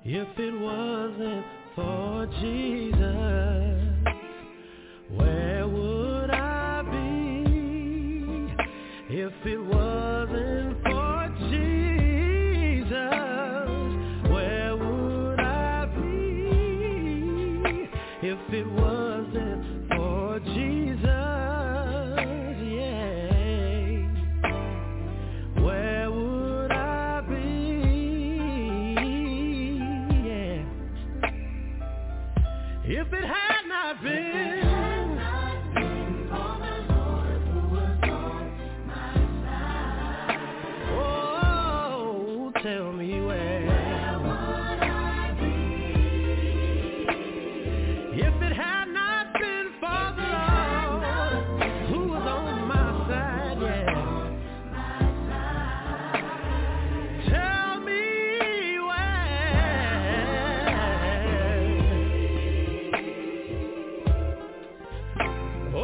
If it wasn't for Jesus, where would I be? If it wasn't for Jesus, where would I be? If it wasn't for Jesus, yeah, where would I be? Yeah. If it had not been tell me where would I be? If it had not been for the Lord who was on my side, yeah. Tell me where.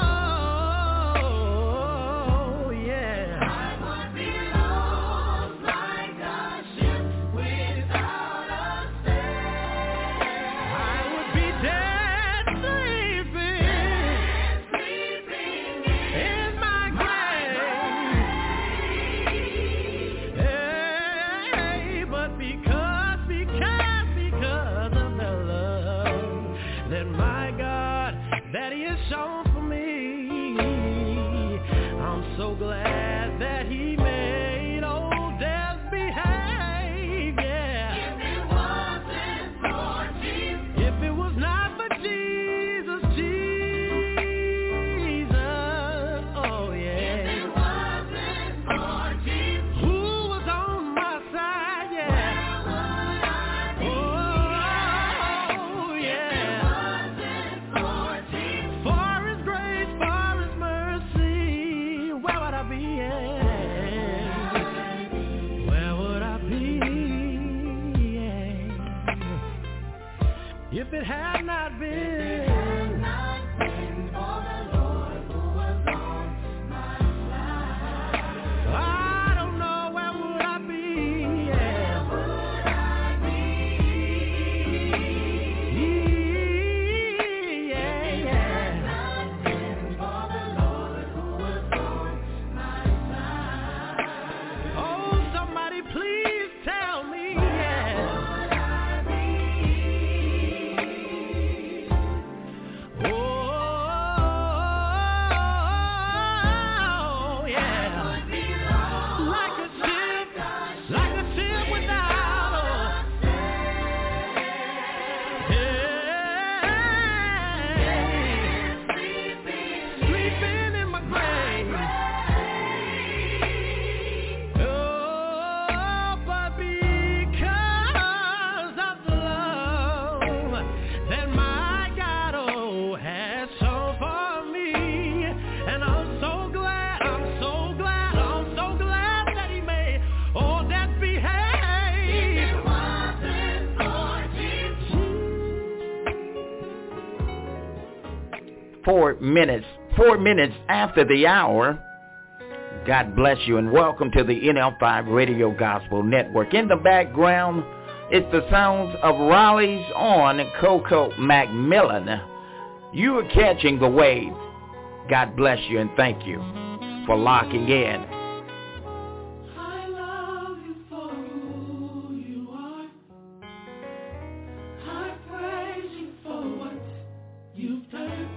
Oh, yeah. I would be lost like a ship without a sail. I would be dead sleeping in my grave. Hey, but because of the love that my God, that He has shown for me, I'm so glad that He made old death behave, yeah. If it was not for Jesus, oh yeah. Who was on my side, yeah. Oh yeah. For His grace, for His mercy, where would I be? Yeah. Where would I be? Yeah. If it had not been for the Lord who was on my side, I don't know where would I be. Yeah. Where would I be? Yeah, yeah. For the Lord who was on my side. Oh, somebody please tell me, yeah. Oh, yeah. Like a ship without a sail. Sleeping in my grave. Oh, but because of the love that my God, oh, has shown for me, and I'm so glad that He made all that behave. 4 minutes after the hour. God bless you and welcome to the NL5 Radio Gospel Network. In the background, it's the sounds of Raleigh's on Coco Macmillan. You are catching the wave. God bless you and thank you for locking in. I love you for who you are. I praise you for what you've done.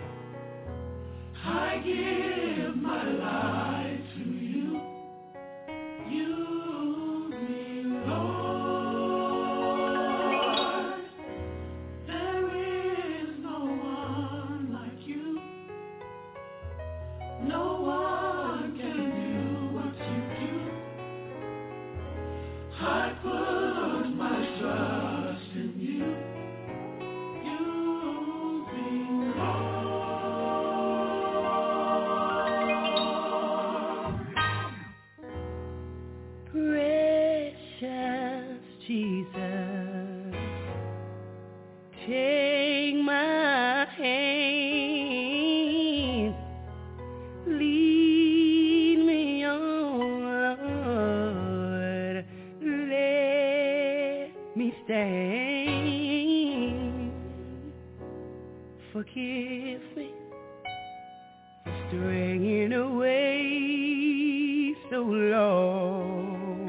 I give my life to you. You Lord. There is no one like you. No one can do what you do. I put my trust in you. You belong. Precious Jesus, take my hand, lead me on, let me me stay. Forgive me for straying away so long.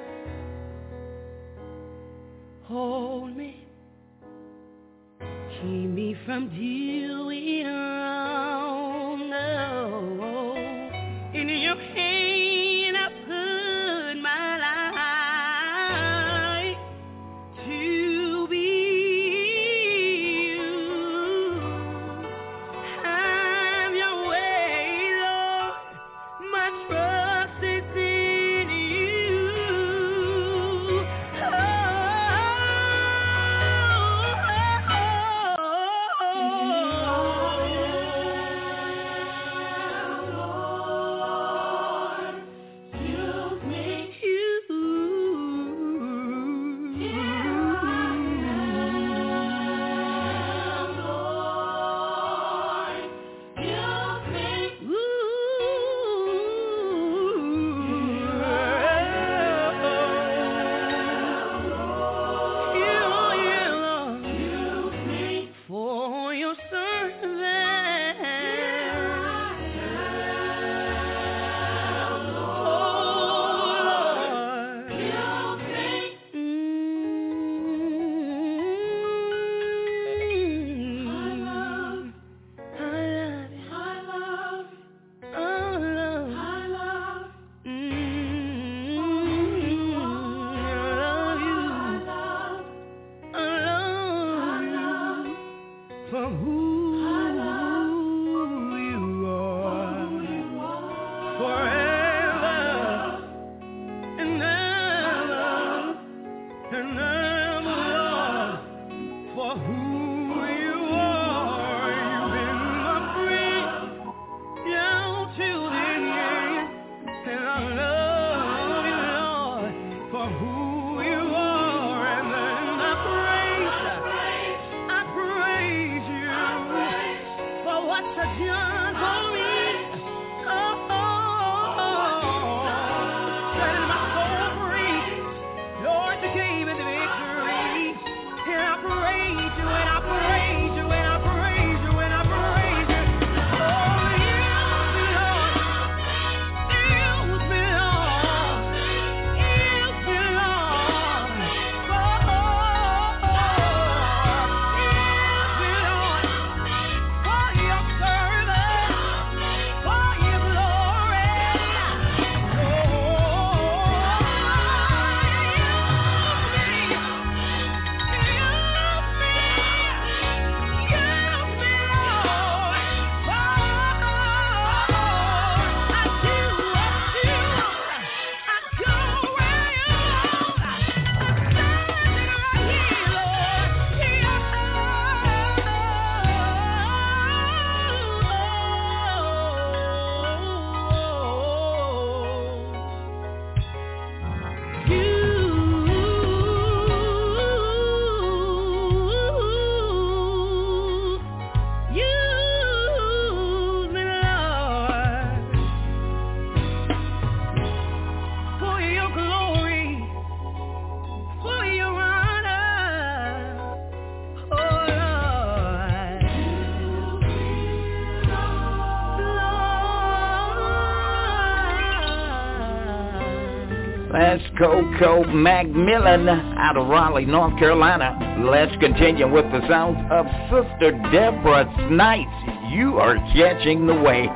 Hold me, keep me from doing wrong. Oh, in your hand I put my life to be you. Have your way, Lord. My trust is in you. That's Coco McMillan out of Raleigh, North Carolina. Let's continue with the sounds of Sister Deborah Snipes. You are catching the wave.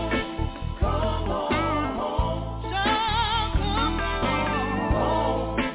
Oh,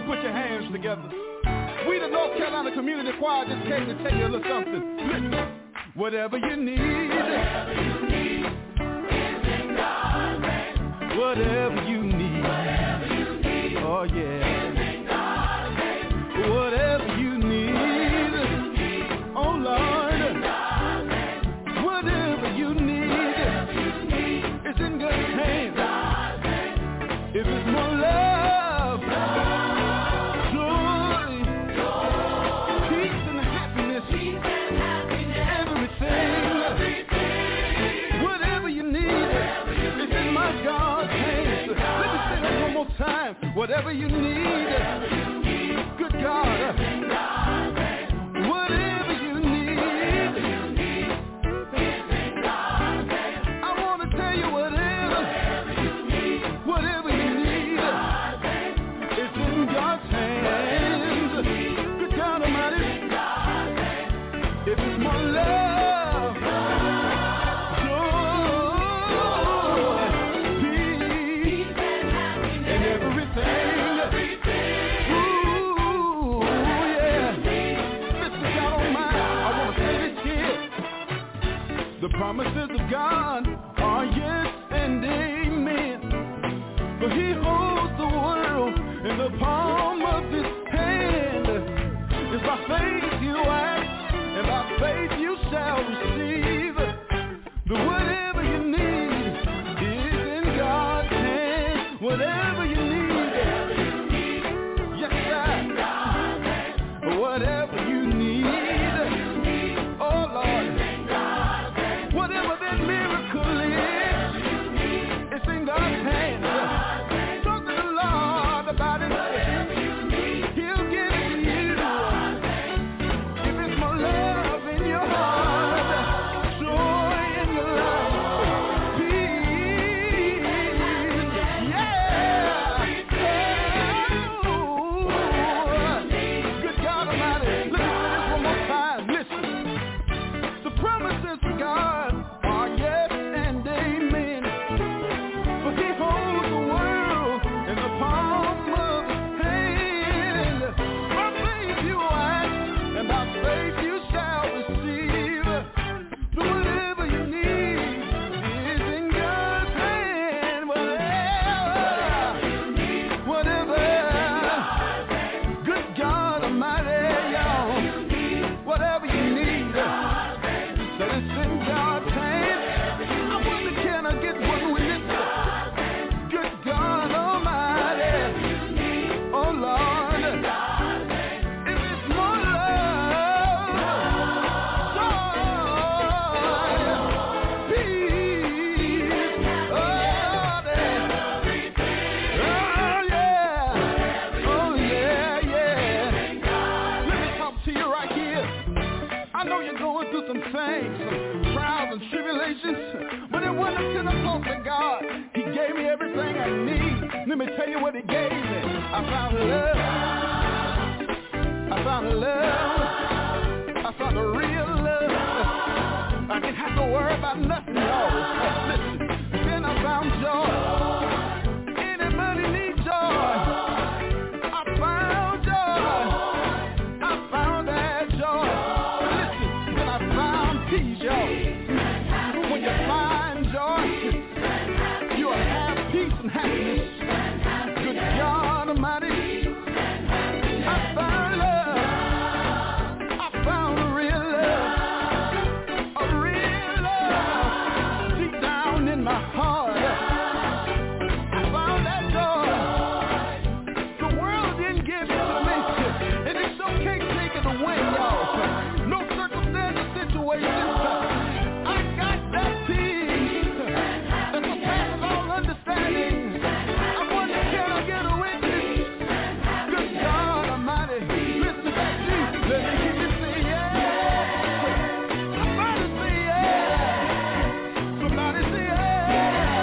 put your hands together. We the North Carolina Community Choir just came to tell you a little something. Listen, whatever you need, whatever you need, oh yeah, whatever you need, oh Lord, whatever you need, it's in God's hands. If it's more love, joy, peace and happiness, everything, whatever you need, it's in my God's hands. Let me say that one more time. Whatever you need, good God, whatever you need, I want to tell you whatever you need, it's in God's hands. Good God Almighty, if it's more love, joy, peace, and everything. Ooh, yeah. Listen, God Almighty, I want to say this here. The promises of God are yes and amen. For he holds the world in the palm of his hand. It's by faith you act, and by faith you shall receive. But whatever you need is in God's hand. Whatever you need, yes sir. Whatever you need, oh Lord, whatever that miracle is, it's in God's hand. Talk to the Lord about it. He'll give it to you. If it's more love in your heart, joy in your life, peace, yeah. Oh, good God Almighty. Let me say this one more time. Listen. The promises of God are yes and amen. For he holds the world in the palm of his hand. By faith you act, and by faith you shall receive. So whatever you need is in God's hand. Whatever, good God Almighty, y'all. Whatever you need, that it's in God's hand. I wonder, can I get one witness? Good God Almighty, oh Lord, if it's more love, joy, peace, oh yeah. Let me talk to you right here. I know you're going through some things, some trials and tribulations, but it wasn't until I talked to God. He gave me everything I need. Let me tell you what he gave me. I found love. I found love. I found a real love. I didn't have to worry about nothing, y'all. Listen, then I found joy. Anybody need joy? I found joy. I found that joy. Listen, then I found peace, y'all. When you find joy, you'll have peace and happiness. Good God Almighty, I found love. I found a real love, deep down in my heart. I found that joy. The world didn't give it to me, and it so can't take it away, y'all. No circumstance or situation. I got that peace that surpasses all understanding. I wonder, can I get a witness? Good God Almighty, listen back to me. Let me hear you say yeah. Somebody say yeah. Somebody say yeah.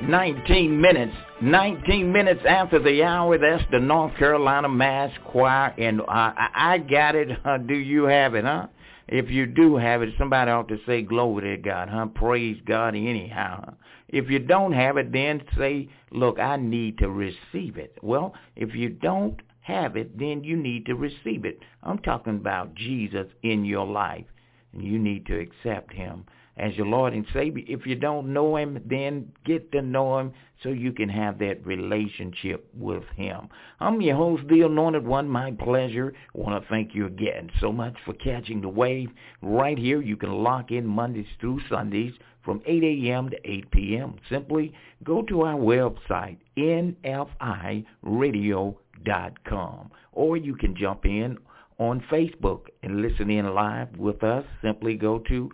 19 minutes after the hour. That's the North Carolina Mass Choir, and I got it. Do you have it, huh? If you do have it, somebody ought to say glory to God, huh? Praise God anyhow. If you don't have it, then say, look, I need to receive it. Well, if you don't have it, then you need to receive it. I'm talking about Jesus in your life, and you need to accept him as your Lord and Savior. If you don't know him, then get to know him so you can have that relationship with him. I'm your host, the Anointed One. My pleasure. I want to thank you again so much for catching the wave. Right here, you can lock in Mondays through Sundays from 8 a.m. to 8 p.m. Simply go to our website, nfiradio.com, or you can jump in on Facebook and listen in live with us. Simply go to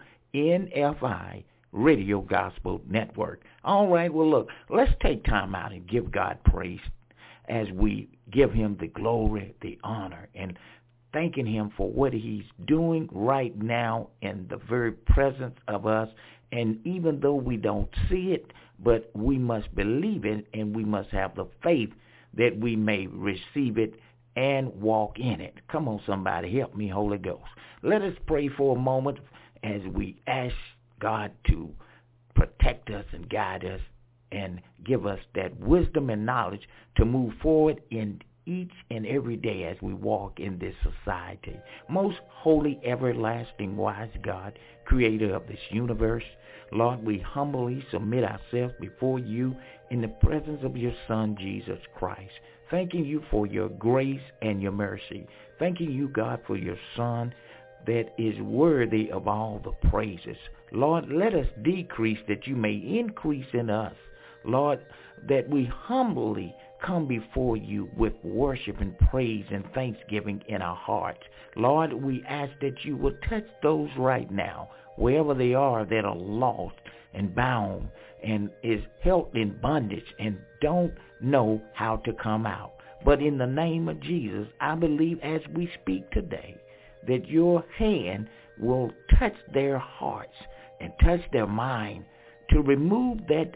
NFI Radio Gospel Network. All right, well, look, let's take time out and give God praise as we give him the glory, the honor, and thanking him for what he's doing right now in the very presence of us. And even though we don't see it, but we must believe it, and we must have the faith that we may receive it and walk in it. Come on, somebody, help me, Holy Ghost. Let us pray for a moment as we ask God to protect us and guide us and give us that wisdom and knowledge to move forward in each and every day as we walk in this society. Most holy, everlasting, wise God, creator of this universe, Lord, we humbly submit ourselves before you in the presence of your Son, Jesus Christ, thanking you for your grace and your mercy, thanking you, God, for your Son that is worthy of all the praises. Lord, let us decrease that you may increase in us. Lord, that we humbly come before you with worship and praise and thanksgiving in our hearts. Lord, we ask that you will touch those right now, wherever they are, that are lost and bound and is held in bondage and don't know how to come out. But in the name of Jesus, I believe as we speak today, that your hand will touch their hearts and touch their mind to remove that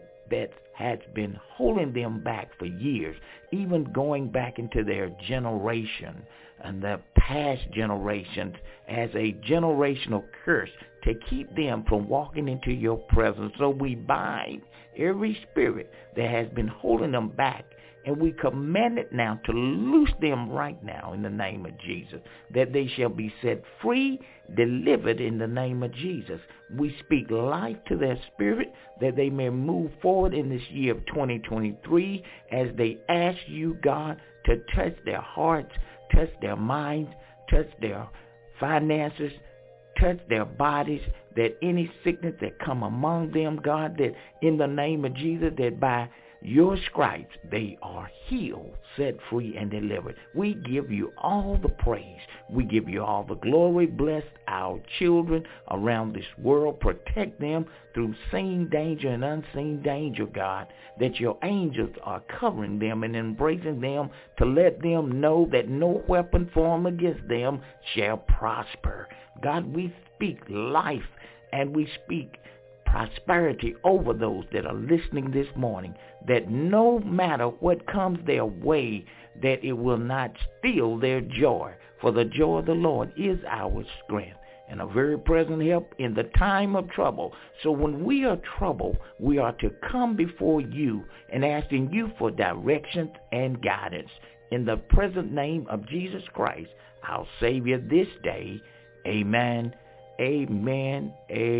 has been holding them back for years, even going back into their generation and the past generations as a generational curse to keep them from walking into your presence. So we bind every spirit that has been holding them back, and we command it now to loose them right now in the name of Jesus, that they shall be set free, delivered in the name of Jesus. We speak life to their spirit, that they may move forward in this year of 2023 as they ask you, God, to touch their hearts, touch their minds, touch their finances, touch their bodies, that any sickness that come among them, God, that in the name of Jesus, that by your stripes they are healed, set free, and delivered. We give you all the praise. We give you all the glory. Bless our children around this world. Protect them through seen danger and unseen danger, God, that your angels are covering them and embracing them to let them know that no weapon formed against them shall prosper. God, we speak life and we speak prosperity over those that are listening this morning, that no matter what comes their way, that it will not steal their joy. For the joy of the Lord is our strength and a very present help in the time of trouble. So when we are troubled, we are to come before you and asking you for direction and guidance. In the present name of Jesus Christ, our Savior, this day, amen, amen,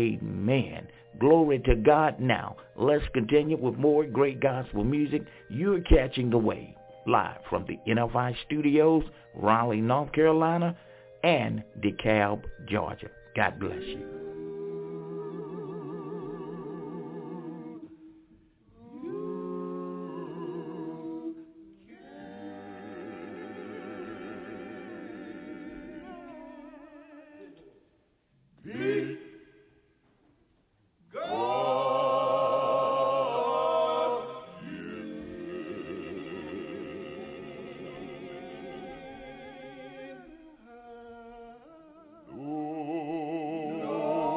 amen. Glory to God. Now, let's continue with more great gospel music. You're catching the wave live from the NFI studios, Raleigh, North Carolina, and DeKalb, Georgia. God bless you. Oh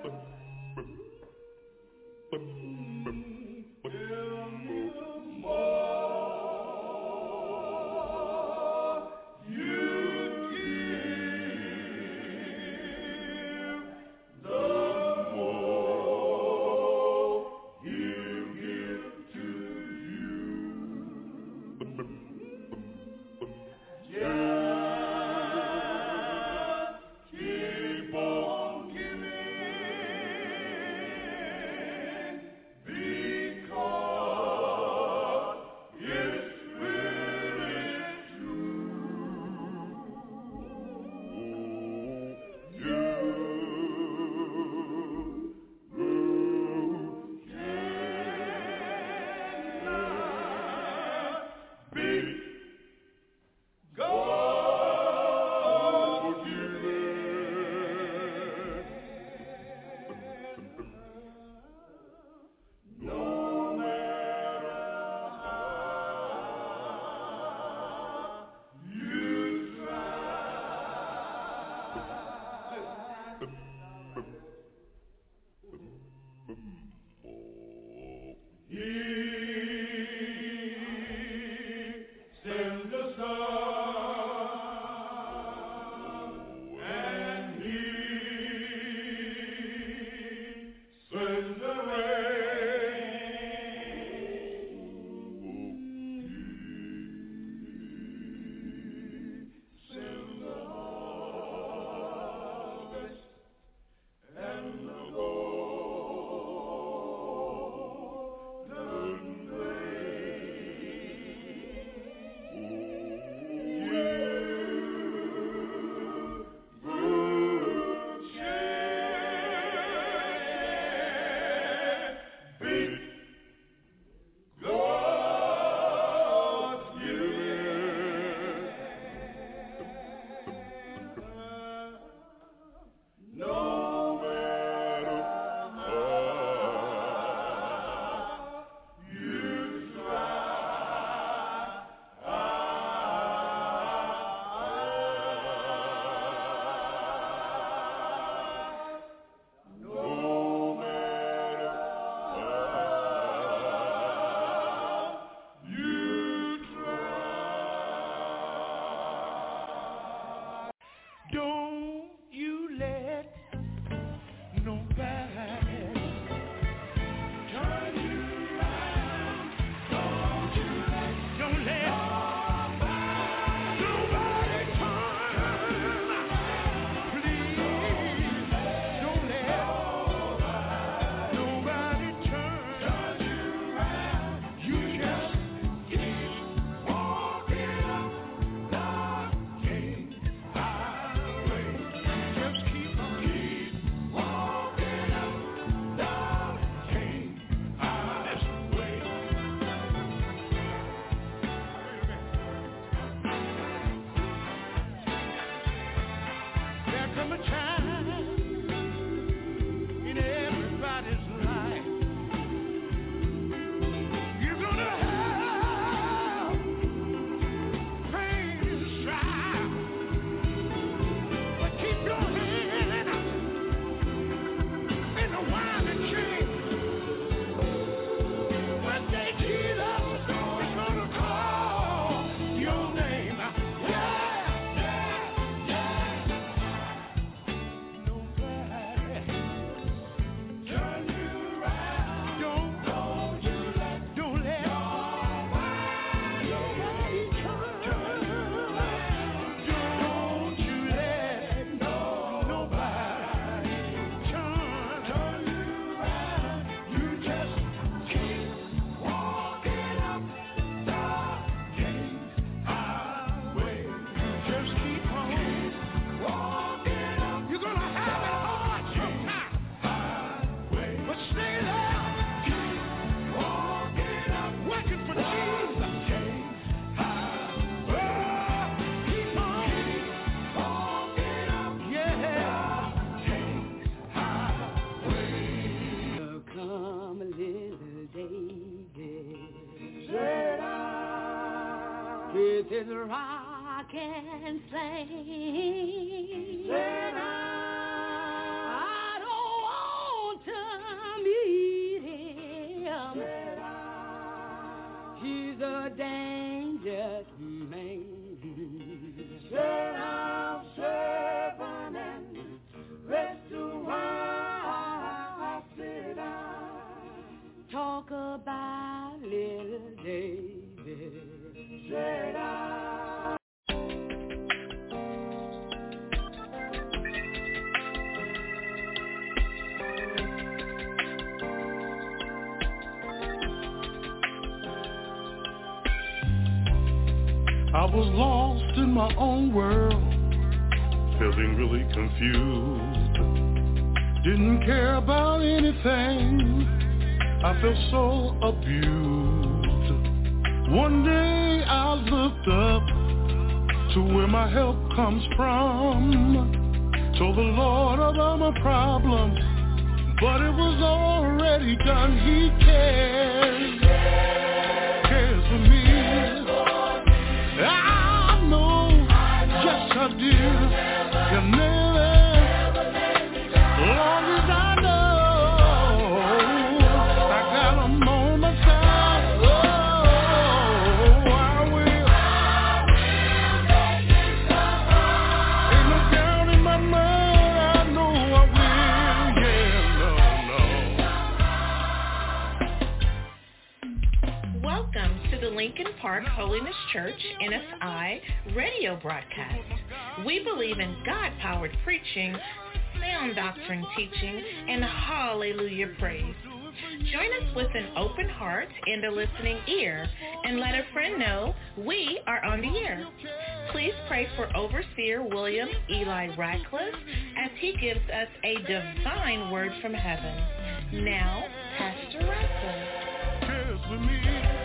with his rock and sing. Said I don't I was lost in my own world, feeling really confused. Didn't care about anything, I felt so abused. One day I looked up to where my help comes from. Told the Lord about my problem, but it was already done. He cares for me. I know, yes I do. He'll never, long as I know I got him on my side. Oh, I will. Ain't no doubt in my mind, I know I will. Yeah, no. Welcome to the Lincoln Park Holiness Church NFI radio broadcast. We believe in God-powered preaching, sound doctrine teaching, and hallelujah praise. Join us with an open heart and a listening ear, and let a friend know we are on the air. Please pray for Overseer William Eli Ratcliffe as he gives us a divine word from heaven. Now, Pastor Ratcliffe. Cares for me.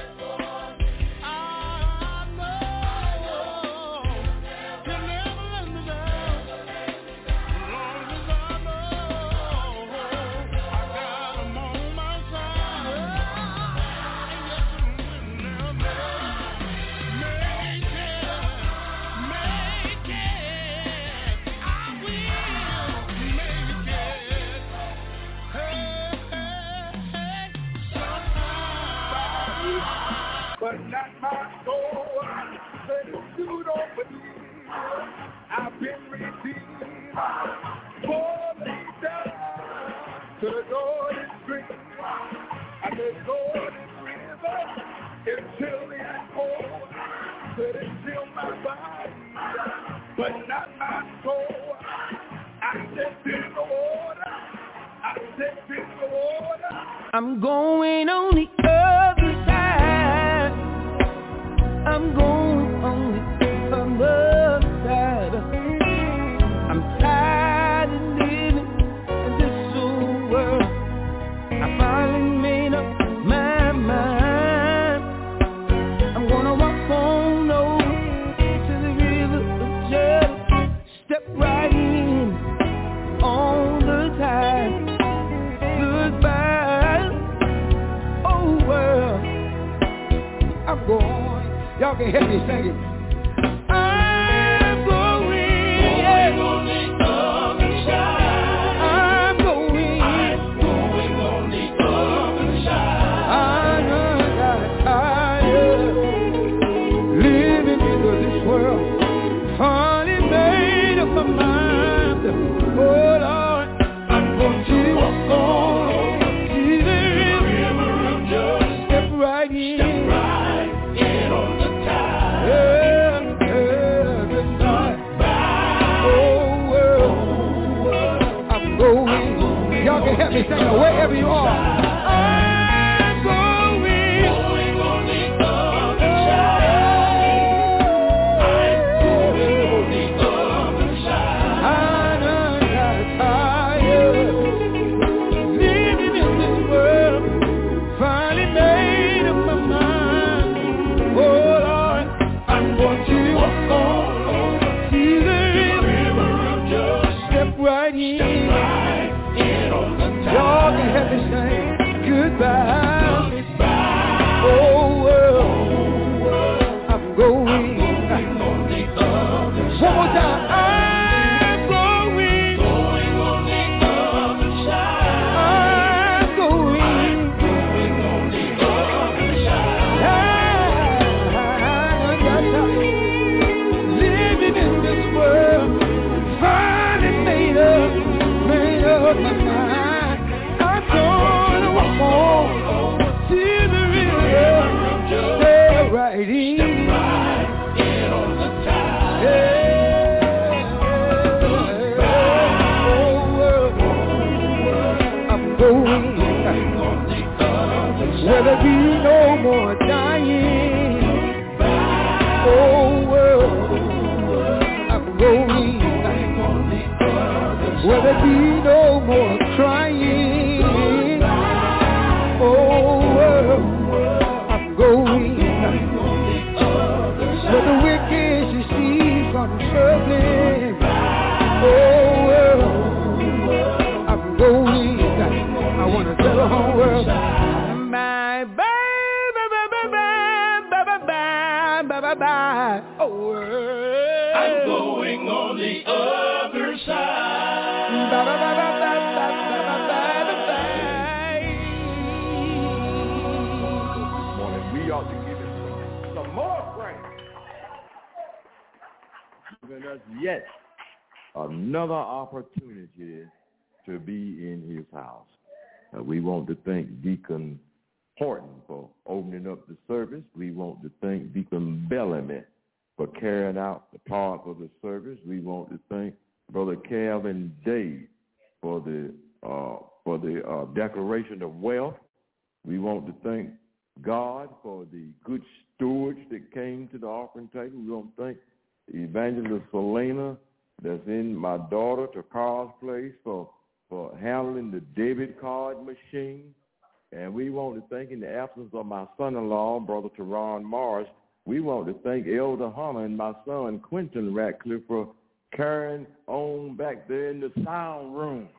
But not my soul, let it shoot over me. I've been redeemed, falling down to the Jordan Stream, and the Jordan River is chilly and cold, but it chill my body, but not my soul. I stepped in the water, I stepped in the water. I'm going on the other side. I'm going on the other side. I'm tired of living in this old world. I finally made up my mind. I'm gonna walk on over to the river of Jordan. Step right in on the tide. Goodbye, old world. I'm going. Y'all can help me sing it. I'm going on the other side. I'm going on the other side. I'm tired living in this world. Finally made up my mind. Oh Lord, I'm going to walk on to the river of joy. Step right in. Y'all can help me sing it wherever you are. I'm going on the other side. I'm going on the other side. I'm tired living in this world. Finally made up my mind. Oh Lord, I'm going to walk on to the river of joy. Step right in. Y'all can help me say goodbye. Oh world, I'm going. One more time. I'm going on the other side. I'm going on the other side. Living in this world, finally made up my mind. Gonna walk on to the river, stay right in on the tide. I'm going where there be no more dying. Oh, bye-bye. Oh, I'm going on the other side. This morning we ought to give him some more praise. Giving us yet another opportunity to be in his house. We want to thank Deacon Horton for opening up the service. We want to thank Deacon Bellamy for carrying out the part of the service. We want to thank Brother Calvin Day for the declaration of wealth. We want to thank God for the good stewards that came to the offering table. We want to thank Evangelist Selena that's in my daughter to Carl's place for handling the debit card machine. And we want to thank, in the absence of my son-in-law, Brother Teron Morris, we want to thank Elder Hunter and my son, Quentin Ratcliffe, for carrying on back there in the sound room.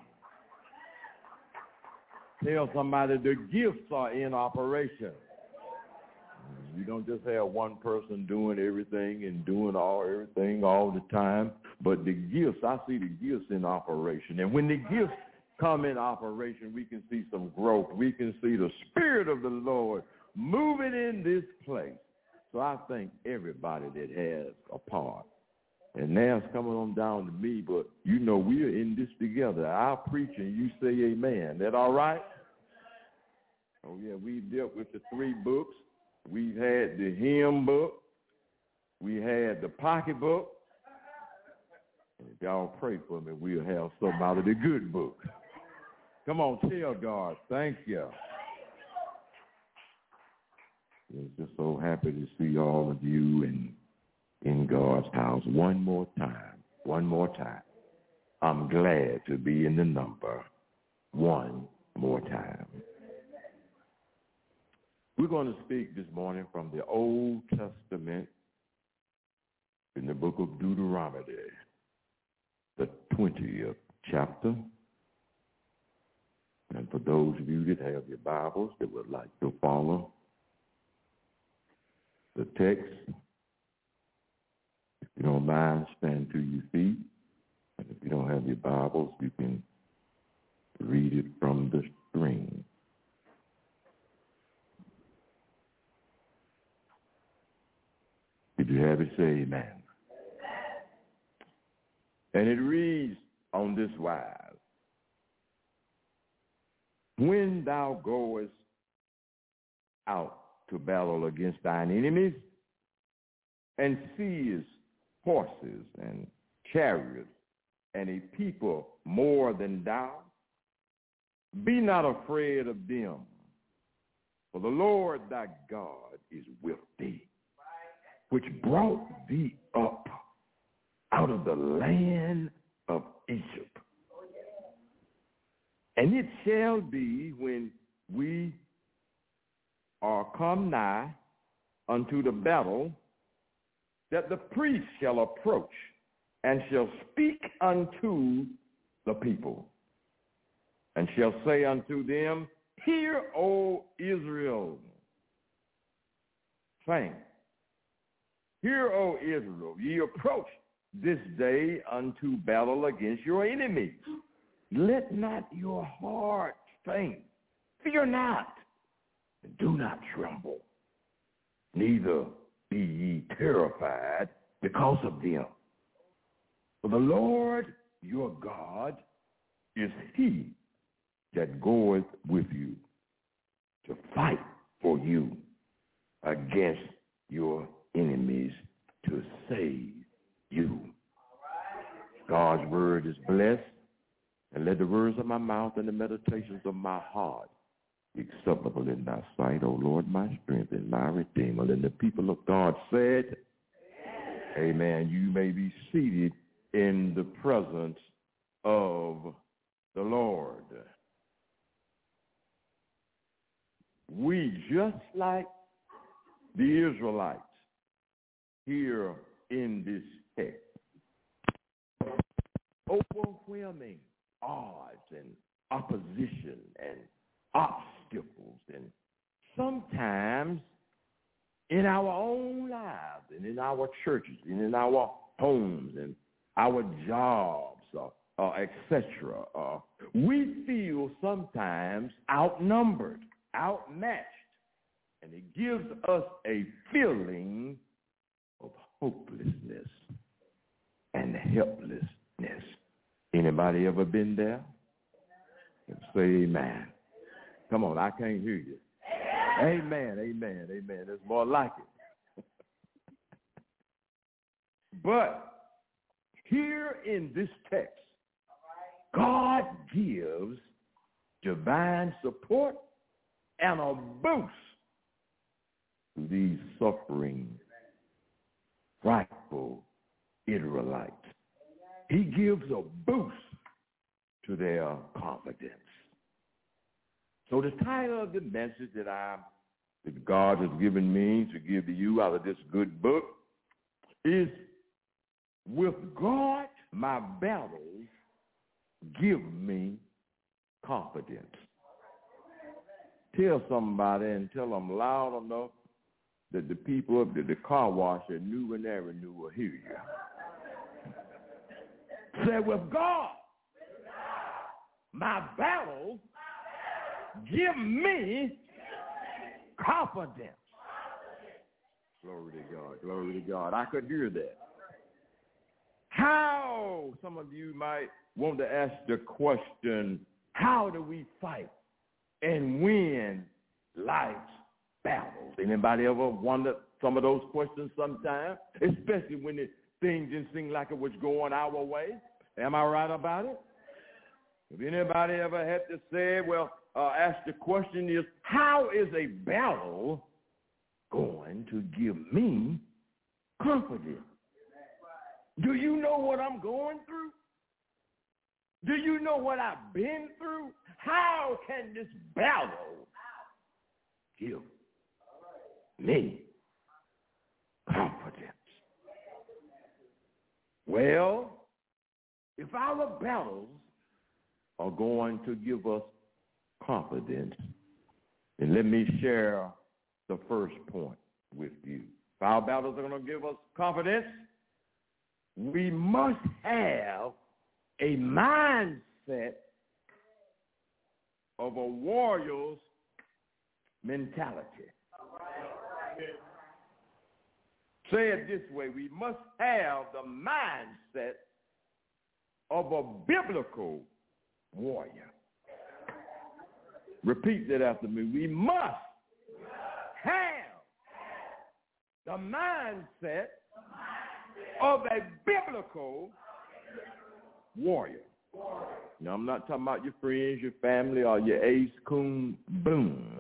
Tell somebody the gifts are in operation. You don't just have one person doing everything and doing everything all the time, but the gifts, I see the gifts in operation. And when the gifts come in operation, we can see some growth. We can see the Spirit of the Lord moving in this place. So I thank everybody that has a part. And now it's coming on down to me, but you know we're in this together. I'll preach and you say amen. That all right? Oh, yeah, we've dealt with the 3 books. We've had the hymn book. We had the pocketbook. And if y'all pray for me, we'll have something out of the good book. Come on, tell God, thank you. I'm just so happy to see all of you in God's house one more time. One more time. I'm glad to be in the number one more time. We're going to speak this morning from the Old Testament in the book of Deuteronomy, the 20th chapter. And for those of you that have your Bibles that would like to follow the text, if you don't mind, stand to your feet. And if you don't have your Bibles, you can read it from the screen. If you have it, say amen. And it reads on this wise: when thou goest out to battle against thine enemies, and seest horses and chariots and a people more than thou, be not afraid of them, for the Lord thy God is with thee, which brought thee up out of the land of Egypt. And it shall be, when we are come nigh unto the battle, that the priest shall approach and shall speak unto the people, and shall say unto them, Hear, O Israel. Saying, Hear, O Israel, ye approach this day unto battle against your enemies. Let not your heart faint. Fear not, and do not tremble. Neither be ye terrified because of them. For the Lord your God is he that goeth with you to fight for you against your enemies, to save you. God's word is blessed, and let the words of my mouth and the meditations of my heart be acceptable in thy sight, O Lord, my strength and my redeemer. And the people of God said, Amen. You may be seated in the presence of the Lord. We, just like the Israelites here in this text, overwhelming odds and opposition and obstacles, and sometimes in our own lives and in our churches and in our homes and our jobs, etc. We feel sometimes outnumbered, outmatched, and it gives us a feeling of hopelessness and helplessness. Anybody ever been there? Say amen. Come on, I can't hear you. Amen, amen, amen. There's more like it. But here in this text, God gives divine support and a boost to these suffering, frightful Israelites. He gives a boost to their confidence. So the title of the message that God has given me to give to you out of this good book is, With God, My Battles Give Me Confidence. Tell somebody and tell them loud enough that the people up at the car wash at New and Avenue will hear you. Say, with God, my battles give me confidence. Glory to God, glory to God. I could hear that. How, some of you might want to ask the question, how do we fight and win life's battles? Anybody ever wondered some of those questions sometime? Especially when things didn't seem like it was going our way. Am I right about it? If anybody ever had to say, ask the question is, how is a battle going to give me confidence? Do you know what I'm going through? Do you know what I've been through? How can this battle give me confidence? Well, if our battles are going to give us confidence, then let me share the first point with you. If our battles are going to give us confidence, we must have a mindset of a warrior's mentality. Say it this way, we must have the mindset of a biblical warrior. Repeat that after me. We must have the mindset of a biblical warrior. Now, I'm not talking about your friends, your family, or your ace coon boom,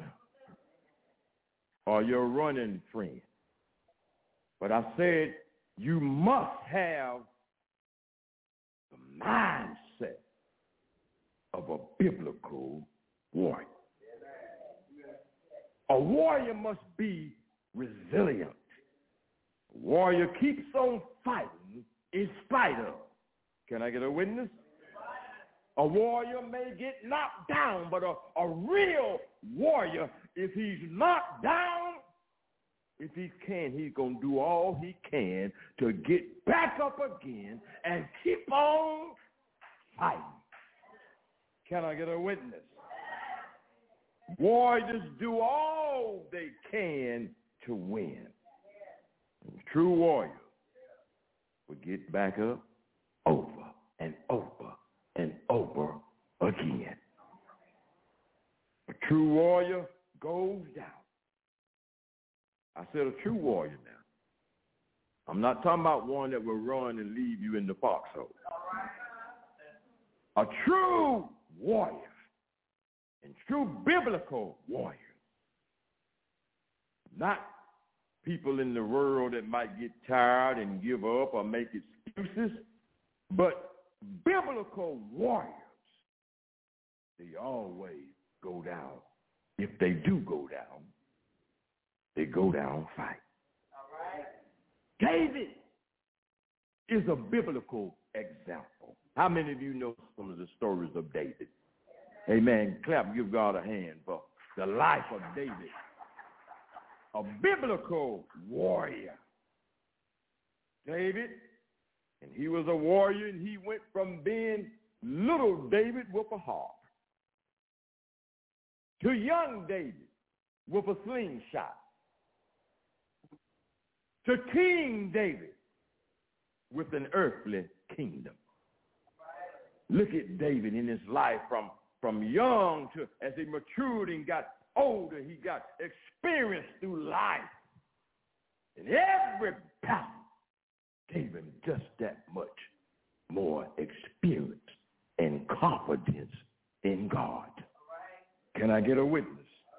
or your running friend. But I said you must have the mindset of a biblical warrior. A warrior must be resilient. A warrior keeps on fighting in spite of. Can I get a witness? A warrior may get knocked down, but a real warrior, if he's knocked down, if he can, he's going to do all he can to get back up again and keep on fighting. Can I get a witness? Warriors do all they can to win. And true warriors will get back up over and over and over again. A true warrior goes down. I said a true warrior now. I'm not talking about one that will run and leave you in the foxhole. A true warrior and true biblical warrior. Not people in the world that might get tired and give up or make excuses, but biblical warriors. They always go down. If they do go down, they go down fight. David is a biblical example. How many of you know some of the stories of David? Amen. Clap, give God a hand for the life of David. a biblical warrior. David, and he was a warrior, and he went from being little David with a harp to young David with a slingshot to King David with an earthly kingdom. Look at David in his life from young to as he matured and got older, he got experience through life. And every battle gave him just that much more experience and confidence in God. Can I get a witness?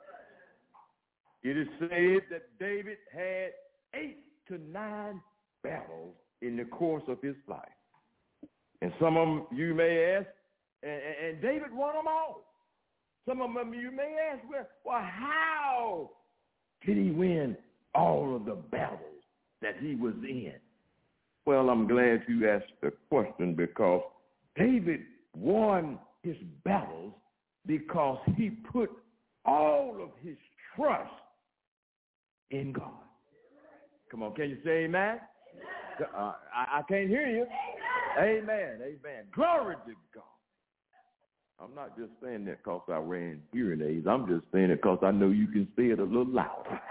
It is said that David had 8 to 9 battles in the course of his life. And some of them you may ask, and David won them all. Some of them you may ask, well, how did he win all of the battles that he was in? Well, I'm glad you asked the question, because David won his battles because he put all of his trust in God. Come on, can you say amen? I can't hear you. Amen, amen. Glory to God. I'm not just saying that because I ran hearing aids. I'm just saying it because I know you can say it a little louder.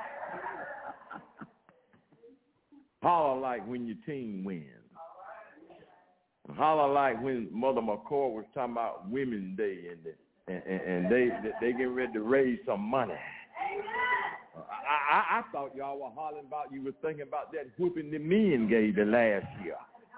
Holler like when your team wins. Holler like when Mother McCoy was talking about Women's Day and they getting ready to raise some money. I thought y'all were hollering about, you were thinking about that whooping the men gave the last year.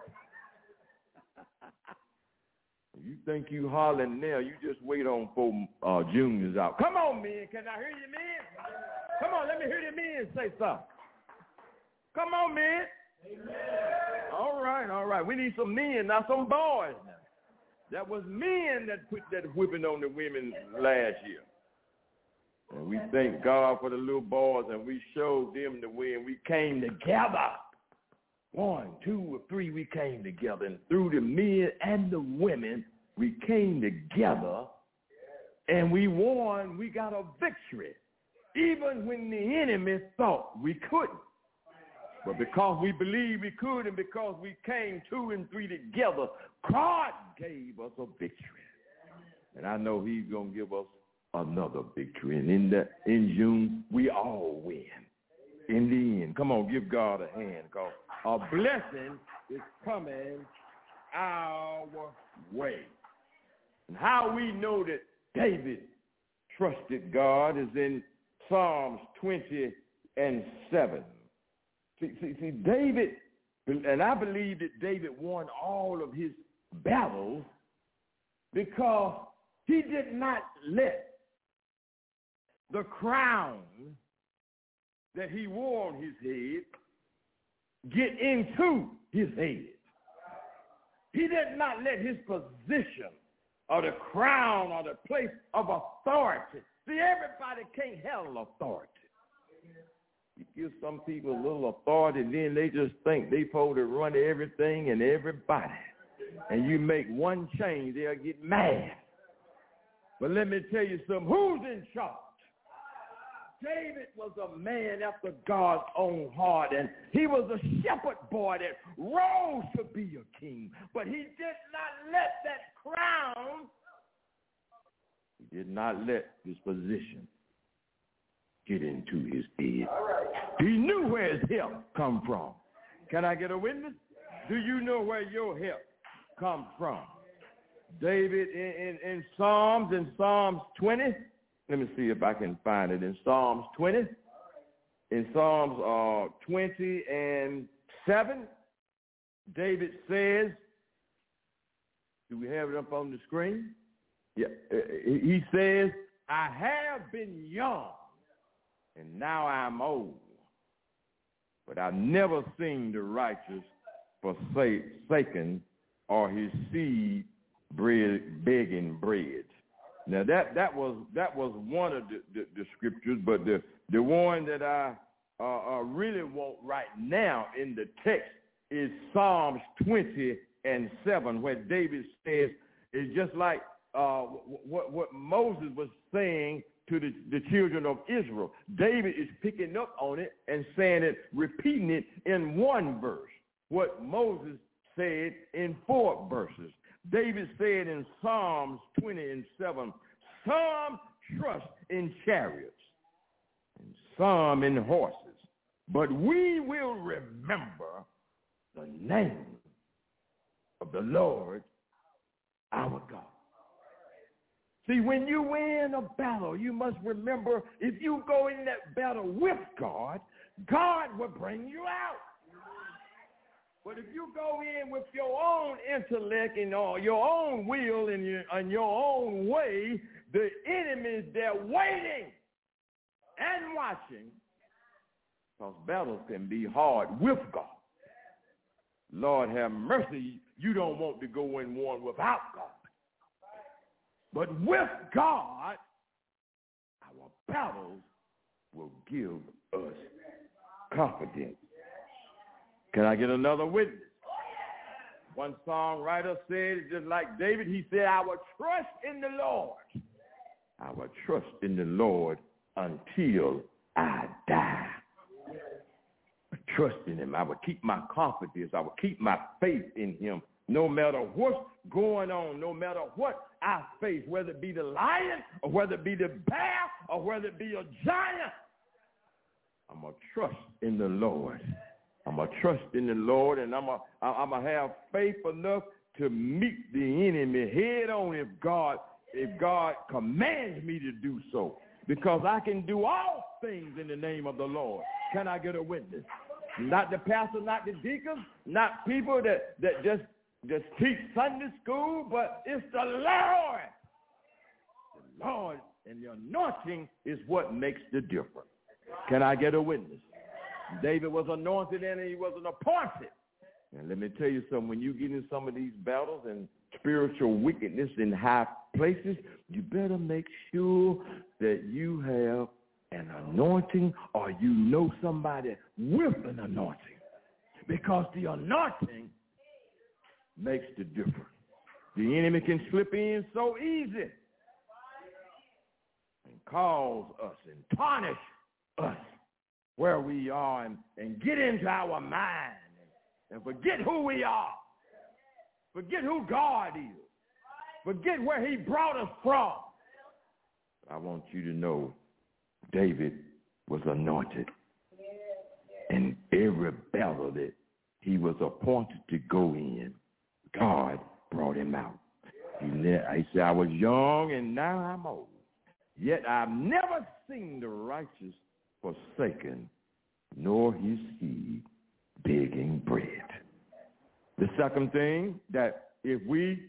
You think you hollering now, you just wait on for juniors out. Come on, men. Can I hear you, men? Come on, let me hear the men say something. Come on, men. Amen. All right. We need some men, not some boys now. That was men that put that whipping on the women last year. And we thank God for the little boys, and we showed them the way, and we came together. 1, 2, or 3, we came together. And through the men and the women, we came together, and we won. We got a victory, even when the enemy thought we couldn't. But because we believed we could, and because we came 2 and 3 together, God gave us a victory. And I know he's going to give us another victory. And in June, we all win. In the end, come on, give God a hand, because a blessing is coming our way. And how we know that David trusted God is in Psalms 20 and 7. See, David, and I believe that David won all of his battles because he did not let the crown that he wore on his head get into his head. He did not let his position or the crown or the place of authority. See, everybody can't handle authority. You give some people a little authority, and then they just think they supposed to run everything and everybody. And you make one change, they'll get mad. But let me tell you something. Who's in charge? David was a man after God's own heart, and he was a shepherd boy that rose to be a king. But he did not let that crown, he did not let his position get into his head. He knew where his help come from. Can I get a witness? Do you know where your help comes from? David in Psalms 20, let me see if I can find it. In Psalms 20, in Psalms 20 and 7, David says, do we have it up on the screen? Yeah, he says, I have been young, and now I'm old, but I've never seen the righteous forsaken or his seed begging bread. Now that was one of the scriptures, but the one that I really want right now in the text is Psalms 20 and 7, where David says, it's just like what Moses was saying to the children of Israel. David is picking up on it and saying it, repeating it in one verse, what Moses said in 4 verses. David said in Psalms 20:7, some trust in chariots and some in horses, but we will remember the name of the Lord our God. See, when you win a battle, you must remember, if you go in that battle with God, God will bring you out. But if you go in with your own intellect and your own will and your own way, the enemy is there waiting and watching, because battles can be hard with God. Lord have mercy, you don't want to go in one without God. But with God, our battles will give us confidence. Can I get another witness? One songwriter said, just like David, he said, I will trust in the Lord. I will trust in the Lord until I die. I trust in him. I will keep my confidence. I will keep my faith in him. No matter what's going on, no matter what I face, whether it be the lion or whether it be the bear or whether it be a giant, I'm going to trust in the Lord. I'm going to trust in the Lord, and I'm going to have faith enough to meet the enemy head on if God commands me to do so, because I can do all things in the name of the Lord. Can I get a witness? Not the pastor, not the deacons, not people that just teach Sunday school, but it's the Lord. The Lord and the anointing is what makes the difference. Can I get a witness? David was anointed and he was an appointed. And let me tell you something, when you get in some of these battles and spiritual wickedness in high places, you better make sure that you have an anointing or you know somebody with an anointing, because the anointing makes the difference. The enemy can slip in so easy and cause us and tarnish us where we are and get into our mind and forget who we are, forget who God is, forget where he brought us from. I want you to know David was anointed, and every battle that he was appointed to go in, God brought him out. He said, I was young and now I'm old, yet I've never seen the righteous forsaken, nor his seed begging bread. The second thing, that if we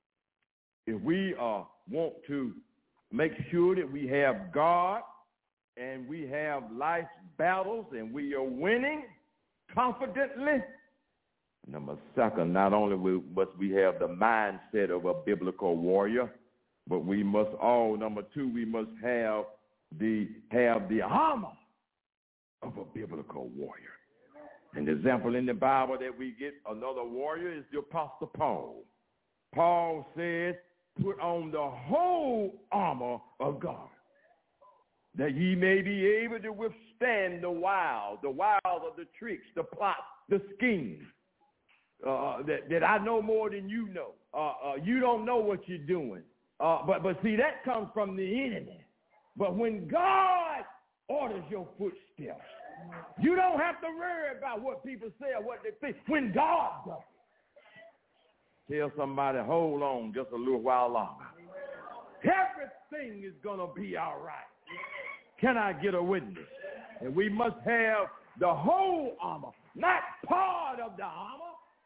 want to make sure that we have God and we have life's battles and we are winning confidently, number second, not only must we have the mindset of a biblical warrior, but we must all, number two, we must have the armor of a biblical warrior. An example in the Bible that we get another warrior is the Apostle Paul. Paul says, put on the whole armor of God, that ye may be able to withstand the wiles of the tricks, the plots, the schemes. That I know more than you know. You don't know what you're doing. But see, that comes from the enemy. But when God orders your footsteps, you don't have to worry about what people say or what they think. When God does it, tell somebody, hold on just a little while longer. Everything is going to be all right. Can I get a witness? And we must have the whole armor, not part of the armor,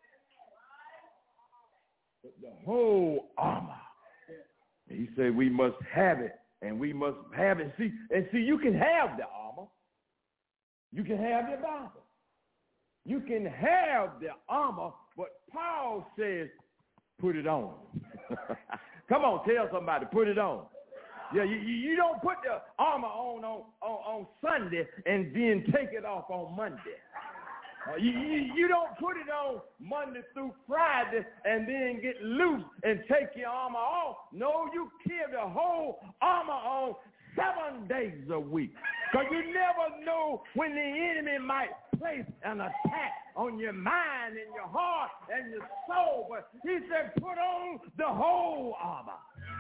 but the whole armor. He said we must have it, and we must have it. See, you can have the armor. You can have the Bible. You can have the armor, but Paul says, put it on. Come on, tell somebody, put it on. Yeah, you don't put the armor on Sunday and then take it off on Monday. You don't put it on Monday through Friday and then get loose and take your armor off. No, you carry the whole armor on 7 days a week. Because you never know when the enemy might place an attack on your mind and your heart and your soul. But he said, put on the whole armor,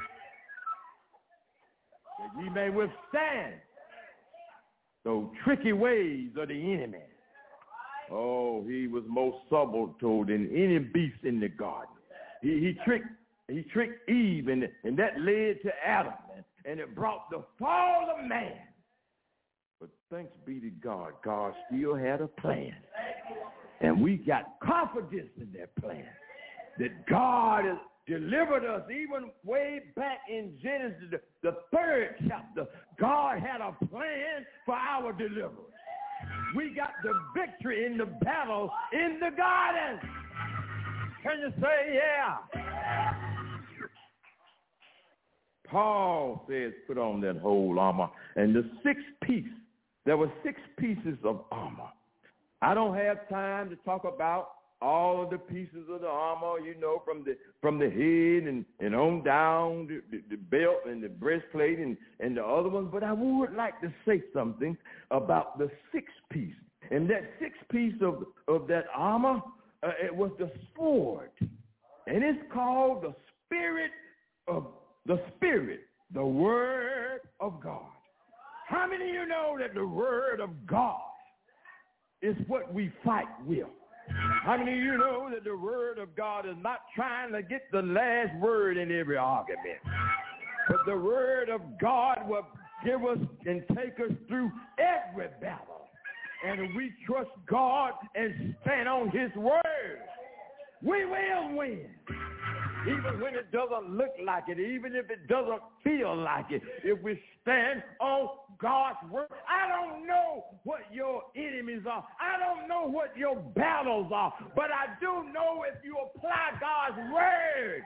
that ye may withstand those tricky ways of the enemy. Oh, he was more subtle than any beast in the garden. He tricked Eve, and that led to Adam, and it brought the fall of man. But thanks be to God, God still had a plan. And we got confidence in that plan, that God has delivered us even way back in Genesis, the 3rd chapter. God had a plan for our deliverance. We got the victory in the battle in the garden. Can you say yeah? Paul says put on that whole armor. And the 6th piece, there were 6 pieces of armor. I don't have time to talk about all of the pieces of the armor, you know, from the head and on down, the belt and the breastplate and the other ones. But I would like to say something about the 6th piece. And that 6th piece of that armor, it was the sword. And it's called the Spirit, the Word of God. How many of you know that the Word of God is what we fight with? How many of you know that the Word of God is not trying to get the last word in every argument? But the Word of God will give us and take us through every battle. And we trust God and stand on His Word, we will win. Even when it doesn't look like it, even if it doesn't feel like it, if we stand on God's word. I don't know what your enemies are. I don't know what your battles are, but I do know if you apply God's word,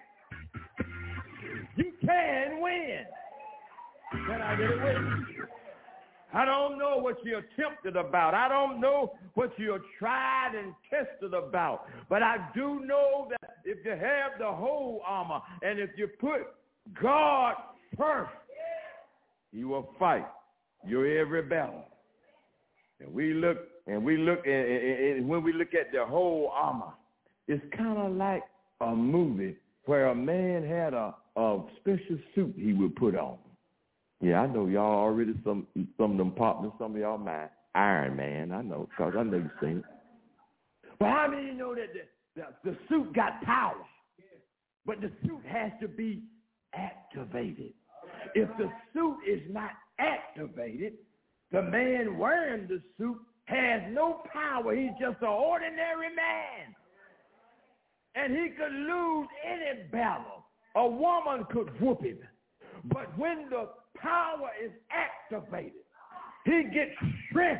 you can win. Can I get a witness? I don't know what you're tempted about. I don't know what you're tried and tested about. But I do know that if you have the whole armor and if you put God first, He will fight your every battle. And we look and when we look at the whole armor, it's kind of like a movie where a man had a special suit he would put on. Yeah, I know y'all already, some of them partners, some of y'all my Iron Man. I know, because I know you've seen it. But how many of you know that the suit got power? But the suit has to be activated. If the suit is not activated, the man wearing the suit has no power. He's just an ordinary man. And he could lose any battle. A woman could whoop him. But when the power is activated, he gets strength.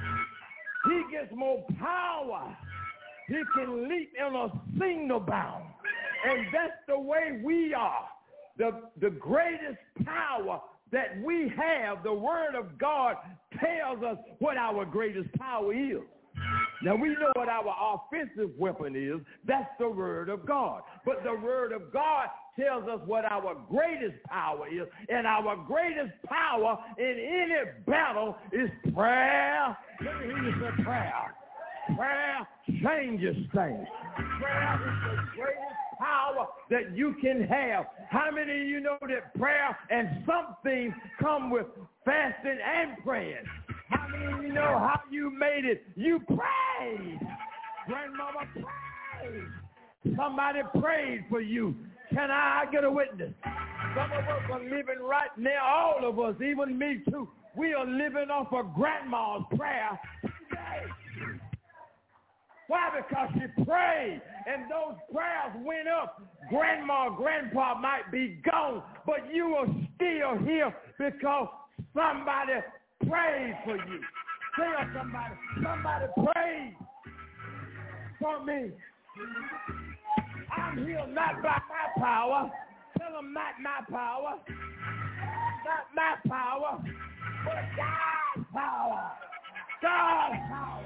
He gets more power. He can leap in a single bound. And that's the way we are. The greatest power that we have, the Word of God tells us what our greatest power is. Now, we know what our offensive weapon is. That's the Word of God. But the Word of God tells us what our greatest power is. And our greatest power in any battle is prayer. Let me hear you say prayer. Prayer changes things. Prayer is the greatest power that you can have. How many of you know that prayer and some things come with fasting and praying? How many of you know how you made it? You prayed. Grandmama prayed. Somebody prayed for you. Can I get a witness? Some of us are living right now, all of us, even me too. We are living off of grandma's prayer today. Why? Because she prayed, and those prayers went up. Grandma, grandpa might be gone, but you are still here because somebody prayed for you. Tell somebody prayed for me. I'm healed not by my power. Tell them not my power. Not my power, but God's power. God's power.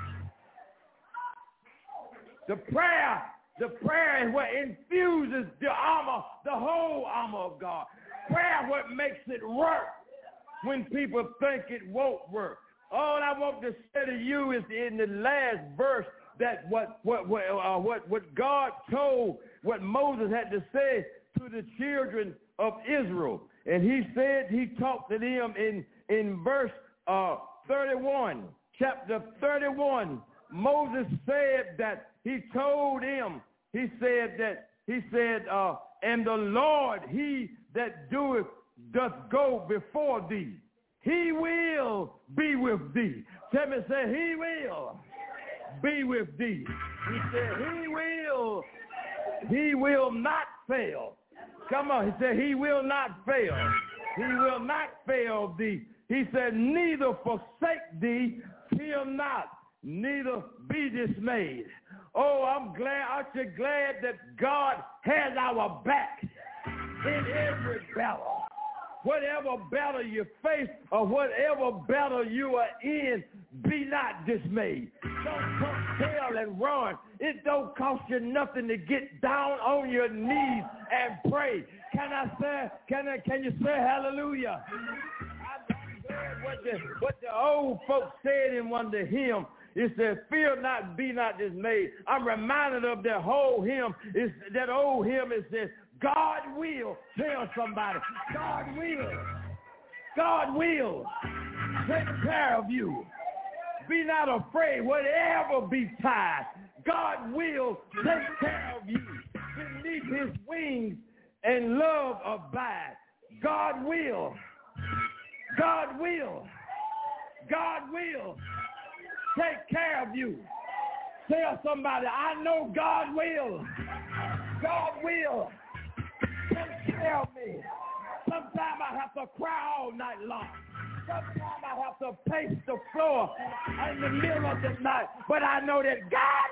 The prayer is what infuses the armor, the whole armor of God. Prayer is what makes it work. when people think it won't work. All I want to say to you is in the last verse that what God told, what Moses had to say to the children of Israel. And he said, he talked to them in verse 31, chapter 31. Moses said that he told him, he said, and the Lord, he that doth go before thee, he will be with thee. Tell me, say, he will be with thee. He said, he will not fail. Come on, he said, he will not fail. He will not fail thee. He said, neither forsake thee till not, neither be dismayed. Oh, I'm glad, aren't you glad that God has our back in every battle? Whatever battle you face or whatever battle you are in, be not dismayed. Don't tuck tail and run. It don't cost you nothing to get down on your knees and pray. Can you say hallelujah? I'm glad what the old folks said in one of the hymns. It says, fear not, be not dismayed. I'm reminded of that whole hymn. That old hymn, it says, God will. Tell somebody, God will take care of you. Be not afraid, whatever betide. God will take care of you. Beneath his wings and love abide. God will take care of you. Tell somebody, I know God will take care of me. Sometimes I have to cry all night long. Sometimes I have to pace the floor in the middle of the night. But I know that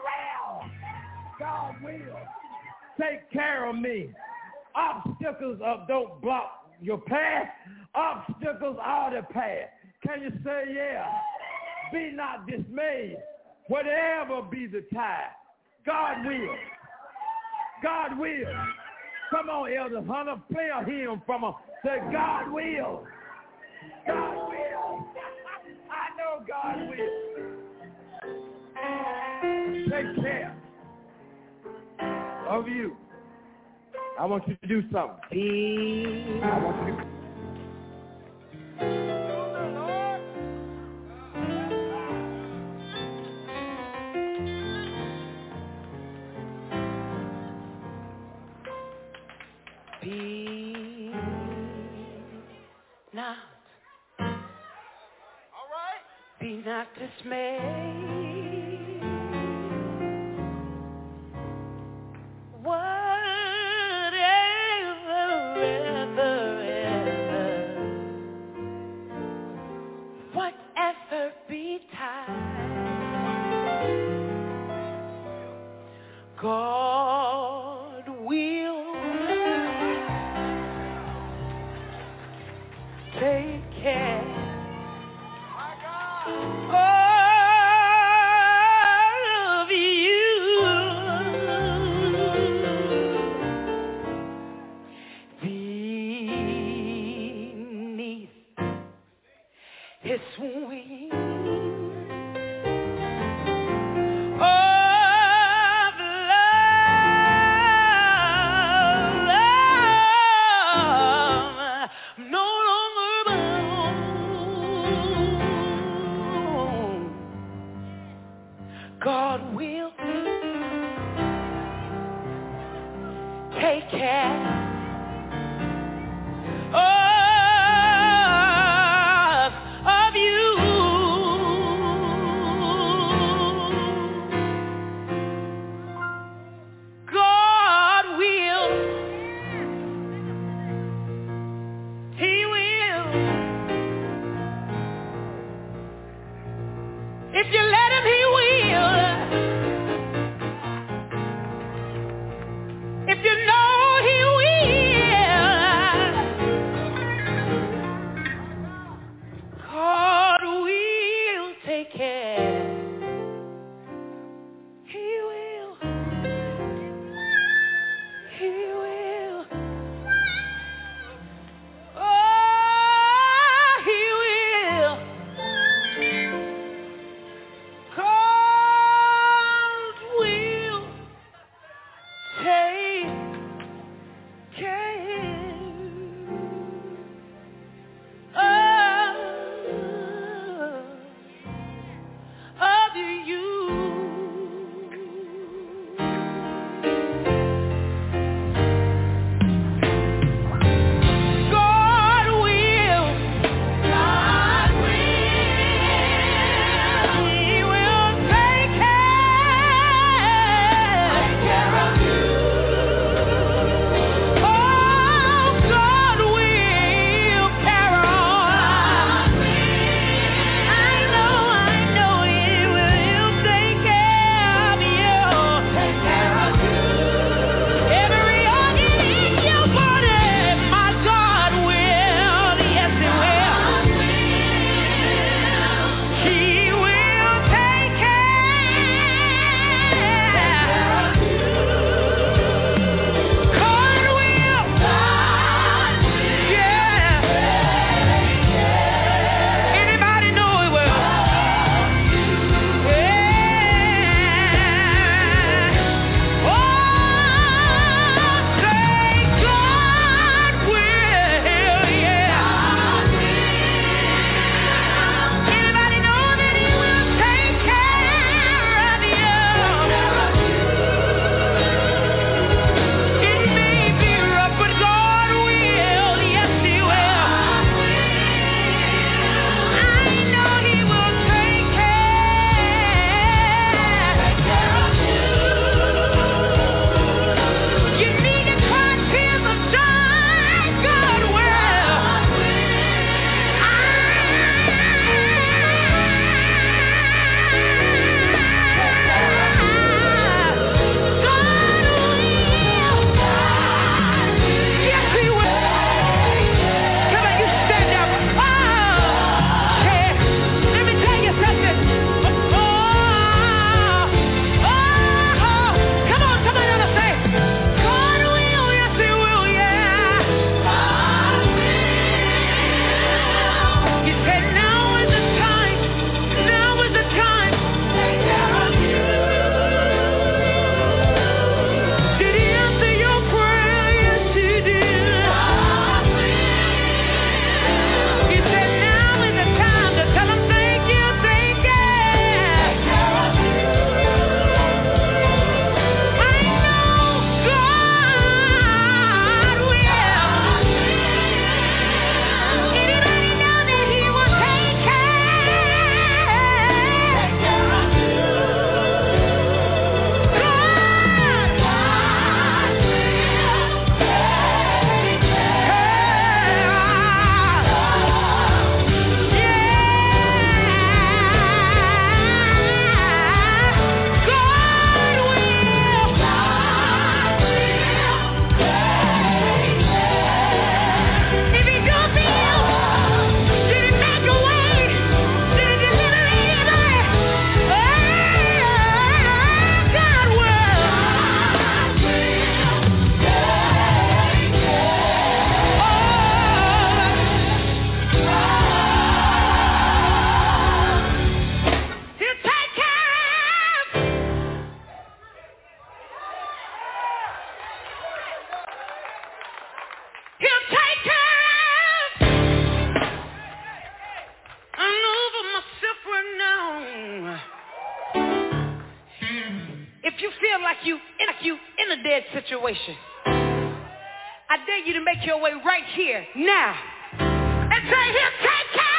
God will take care of me. Obstacles don't block your path. Obstacles are the path. Can you say yeah? Be not dismayed. Whatever be the tide, God will. Come on, Elder Hunter, play a hymn from him. Say, God will. I know God will. Take care of you. I want you to do something. I want you to... Be not, all right. Be not dismayed. Whatever betide, God will take care of you beneath his wings of love, no longer bound. God will take care of you. God will. He will. If you let him, he will. If you know he will, God will take care. He will. He will. Oh, he feel like you in a dead situation, I dare you to make your way right here now and say, "He'll take care."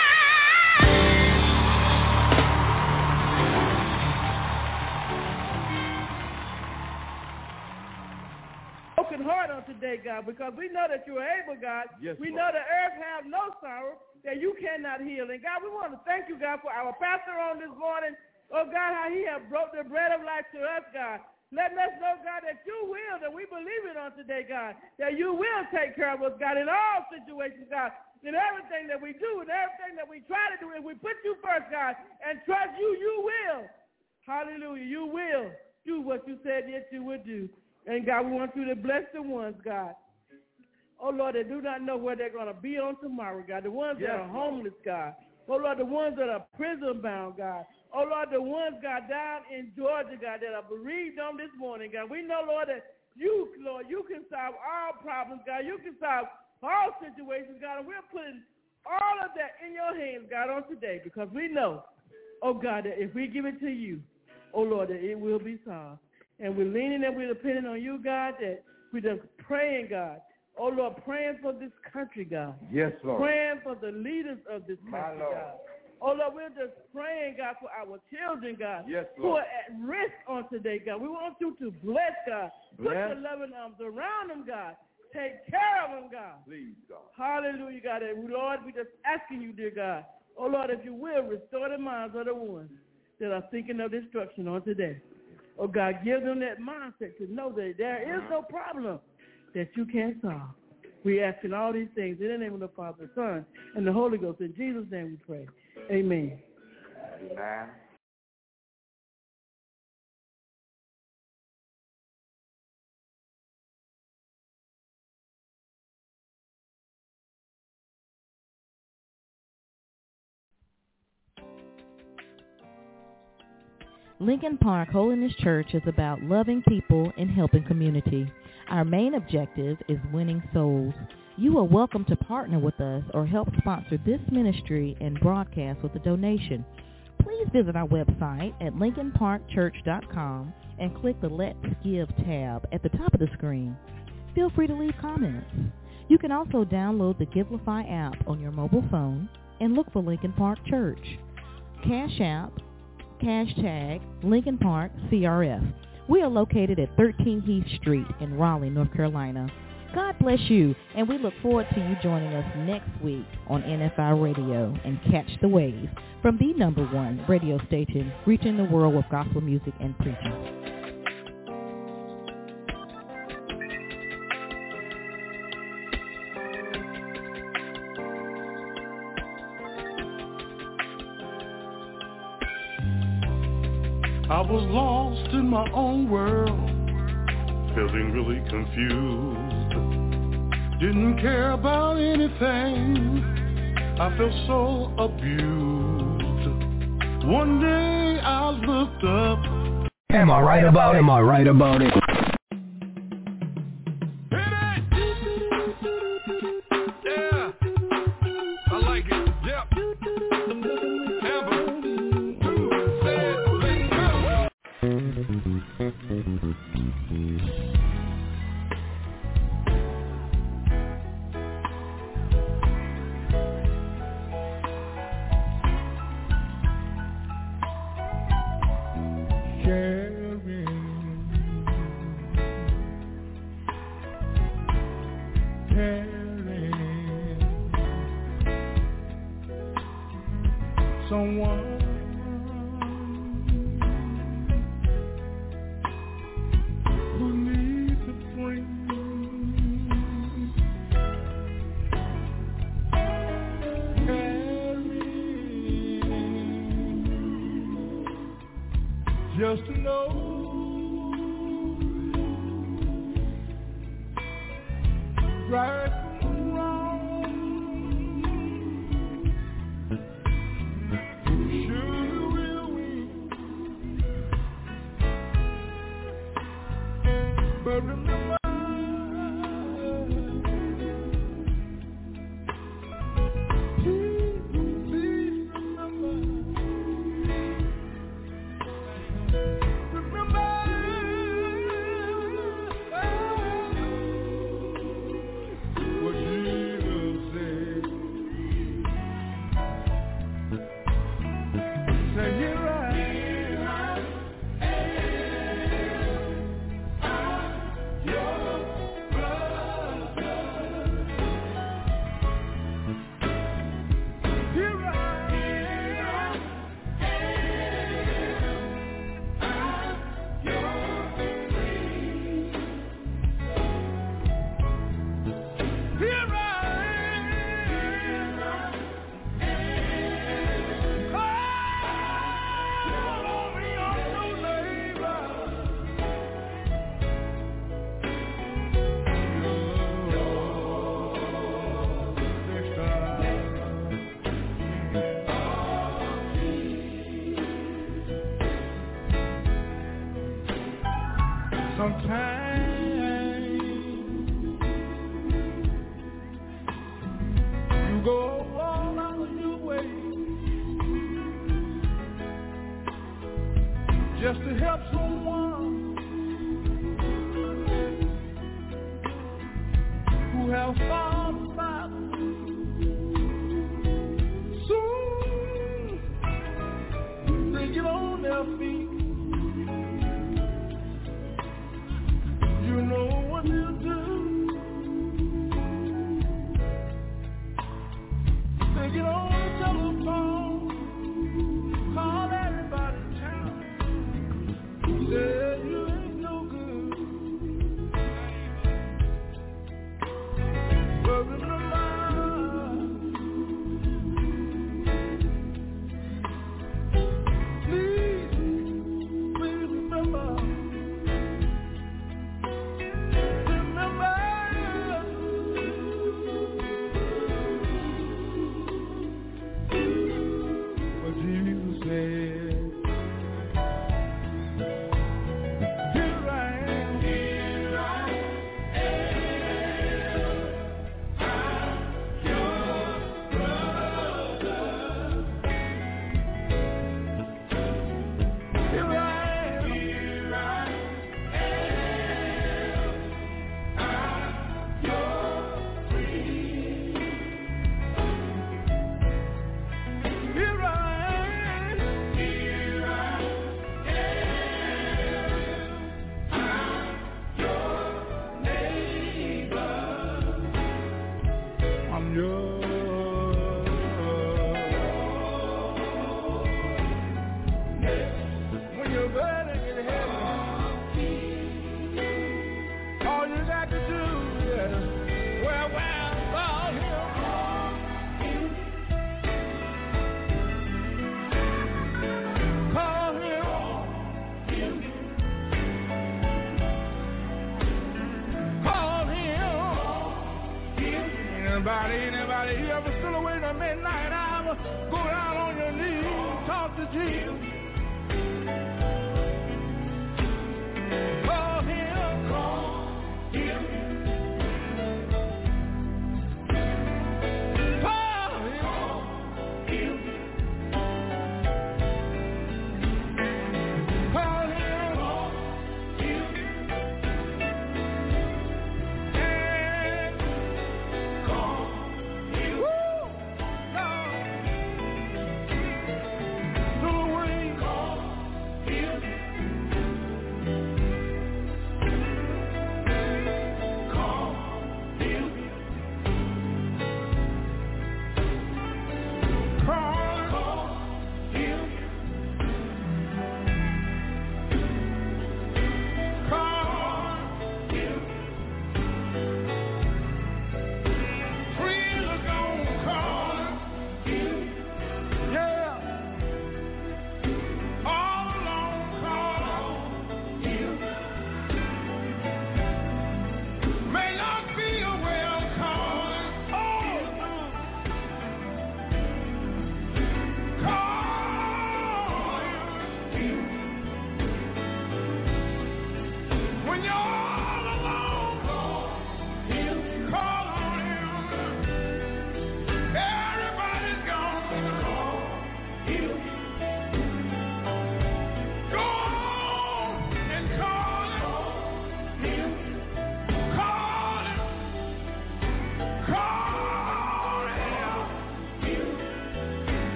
Broken heart on today, God, because we know that you are able, God. Yes, we Lord. know the earth have no sorrow that you cannot heal. And God, we want to thank you, God, for our pastor on this morning. Oh, God, how he has brought the bread of life to us, God. Letting us know, God, that you will, that we believe it on today, God, that you will take care of us, God, in all situations, God, in everything that we do, in everything that we try to do. If we put you first, God, and trust you, you will. Hallelujah. You will do what you said that you would do. And, God, we want you to bless the ones, God. Oh, Lord, they do not know where they're going to be on tomorrow, God. The ones that are homeless, God. Oh, Lord, the ones that are prison-bound, God. Oh, Lord, the ones, God, down in Georgia, God, that are bereaved on this morning, God. We know, Lord, that you, Lord, you can solve all problems, God. You can solve all situations, God. And we're putting all of that in your hands, God, on today, because we know, oh, God, that if we give it to you, oh, Lord, that it will be solved. And we're leaning and we're depending on you, God, that we're just praying, God. Oh, Lord, praying for this country, God. Yes, Lord. Praying for the leaders of this country, God. Oh, Lord, we're just praying, God, for our children, God, yes, who are at risk on today, God. We want you to bless, God. Bless. Put your loving arms around them, God. Take care of them, God. Please, God. Hallelujah, God. And Lord, we're just asking you, dear God. Oh, Lord, if you will, restore the minds of the ones that are thinking of destruction on today. Oh, God, give them that mindset to know that there is no problem that you can't solve. We asking all these things in the name of the Father, the Son, and the Holy Ghost. In Jesus' name we pray. Amen. Amen. Lincoln Park Holiness Church is about loving people and helping community. Our main objective is winning souls. You are welcome to partner with us or help sponsor this ministry and broadcast with a donation. Please visit our website at lincolnparkchurch.com and click the Let's Give tab at the top of the screen. Feel free to leave comments. You can also download the Givelify app on your mobile phone and look for Lincoln Park Church. Cash App, hashtag Lincoln Park CRF. We are located at 13 Heath Street in Raleigh, North Carolina. God bless you, and we look forward to you joining us next week on NFI Radio and Catch the Wave from the #1 radio station reaching the world with gospel music and preaching. I was lost in my own world, feeling really confused. Didn't care about anything, I felt so abused. One day I looked up. Am I right about it? Am I right about it? Yeah, I like it. Yep. Amber, 2 said, let's go. Someone who needs a friend. Just to know right from wrong. Sure will win. But remember, please remember. Sometimes you go all out of your way just to help someone who has fallen by the way. Soon they get on their feet. You know what they'll do. They get on the telephone, call everybody in town, say you ain't no good. But remember, please remember. Anybody here ever still away in the midnight hour? Go down on your knees, talk to Jesus. Call him, call him. Call him, call him, call him.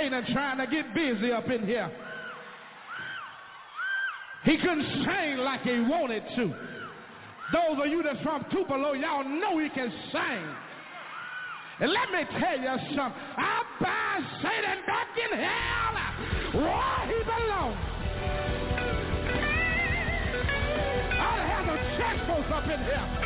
Satan trying to get busy up in here. He couldn't sing like he wanted to. Those of you that's from Tupelo, y'all know he can sing. And let me tell you something. I bind Satan back in hell where he belongs. I have a church folks up in here.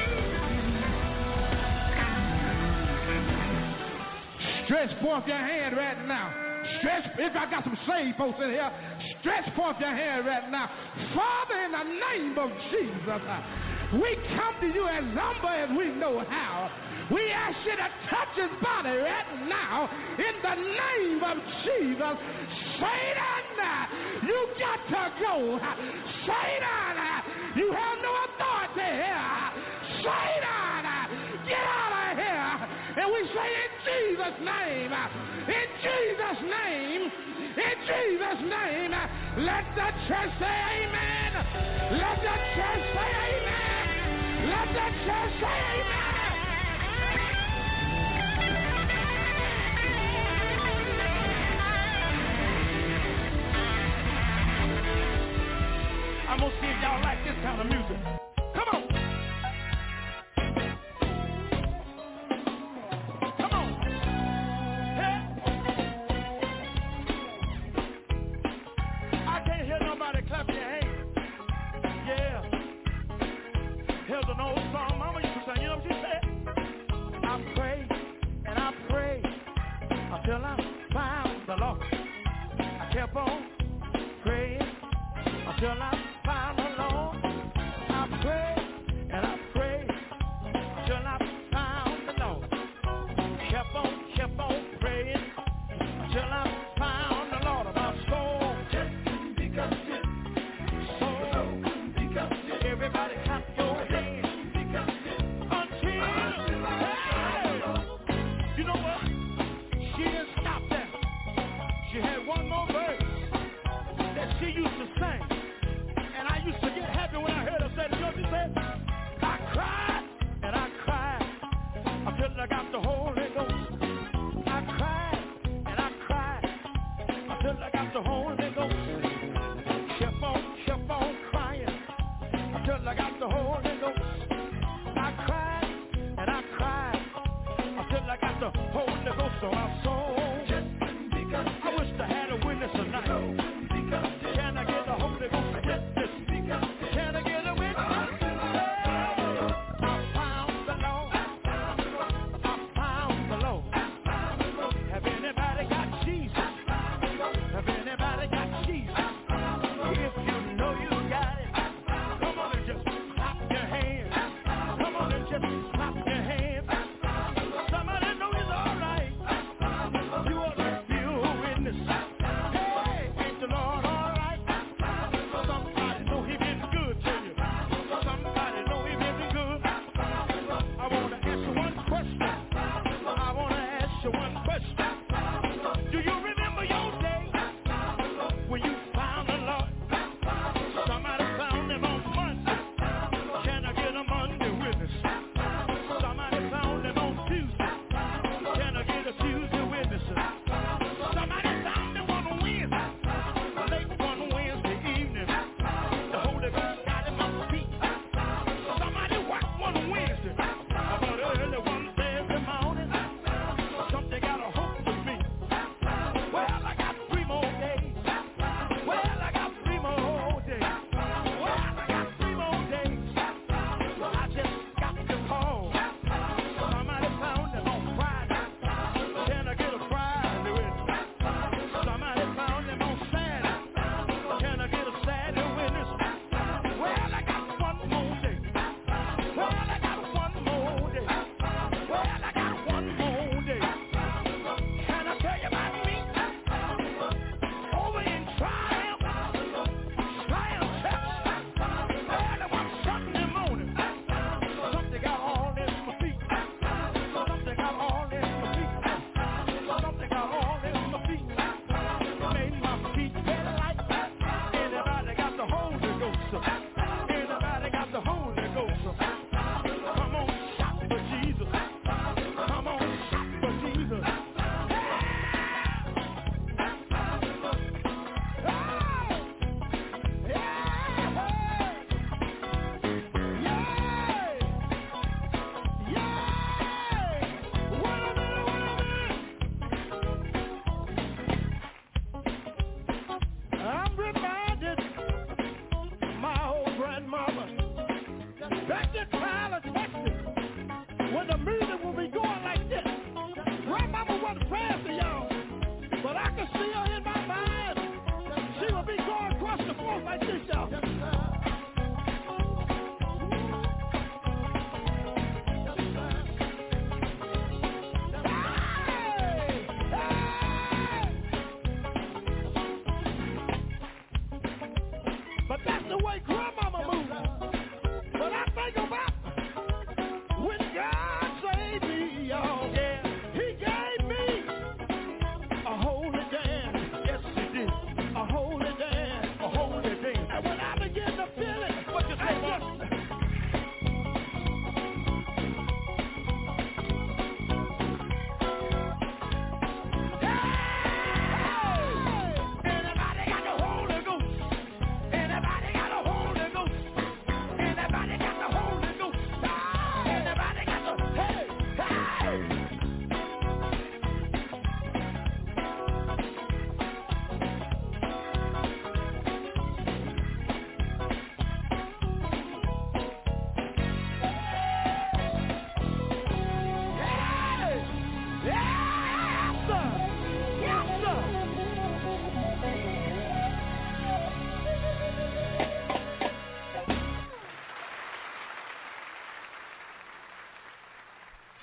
Stretch forth your hand right now. Stretch, if I got some saved folks in here, stretch forth your hand right now. Father, in the name of Jesus, we come to you as humble as we know how. We ask you to touch his body right now in the name of Jesus. Satan, you got to go. Satan, you have no authority here. Satan, get out of here. And we say in Jesus' name, in Jesus' name, in Jesus' name, let the church say amen. Let the church say amen. Let the church say amen. I'm going to see if y'all like this kind of music. Come on. Come on. Hey. I can't hear nobody clap your hands. Yeah. Here's an old song Mama used to sing. You know what she said? I pray and I pray until I found the Lord. I kept on praying until I found the Lord. I pray and I pray until I found the Lord. Kept on praying until I found the Lord. My soul just because soul. Everybody clap your hands until you know what? She didn't stop there. She had one more verse that she used to sing.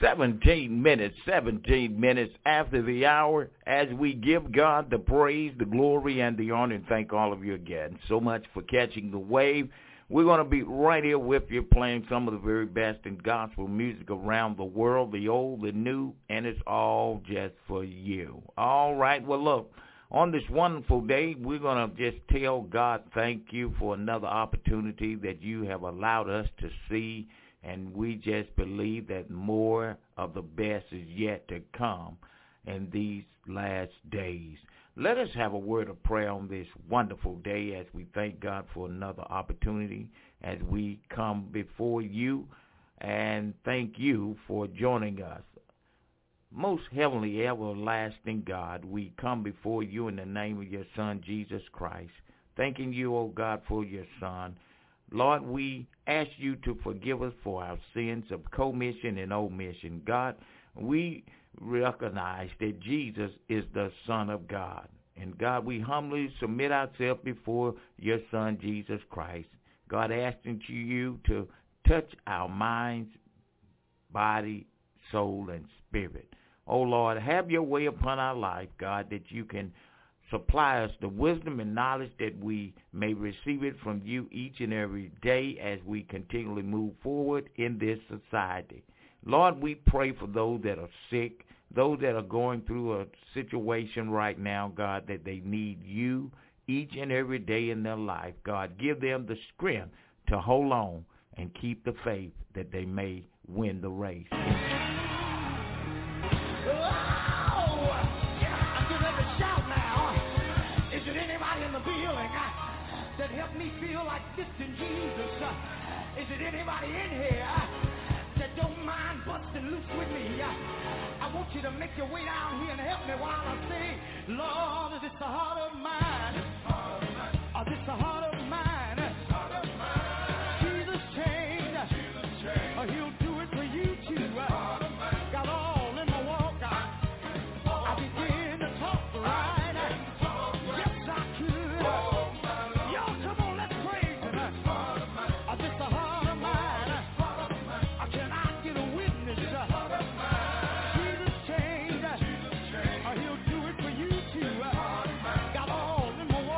17 minutes after the hour, as we give God the praise, the glory, and the honor, and thank all of you again so much for catching the wave. We're going to be right here with you playing some of the very best in gospel music around the world, the old, the new, and it's all just for you. All right, well, look, on this wonderful day, we're going to just tell God thank you for another opportunity that you have allowed us to see. And we just believe that more of the best is yet to come in these last days. Let us have a word of prayer on this wonderful day as we thank God for another opportunity as we come before you and thank you for joining us. Most heavenly, everlasting God, we come before you in the name of your Son, Jesus Christ, thanking you, O God, for your Son. Lord, we ask you to forgive us for our sins of commission and omission. God, we recognize that Jesus is the Son of God. And God, we humbly submit ourselves before your Son, Jesus Christ. God, asking you to touch our minds, body, soul, and spirit. Oh, Lord, have your way upon our life, God, that you can supply us the wisdom and knowledge that we may receive it from you each and every day as we continually move forward in this society. Lord, we pray for those that are sick, those that are going through a situation right now, God, that they need you each and every day in their life. God, give them the strength to hold on and keep the faith that they may win the race. That help me feel like this in Jesus. Is it anybody in here that don't mind busting loose with me? I want you to make your way down here and help me while I sing. Lord, is this the heart of mine? Is this the heart of mine? Jesus changed. He'll do it for you too. Got all in my walk. I begin to talk right. Yes, I could. He'll do it for you too. Got all in my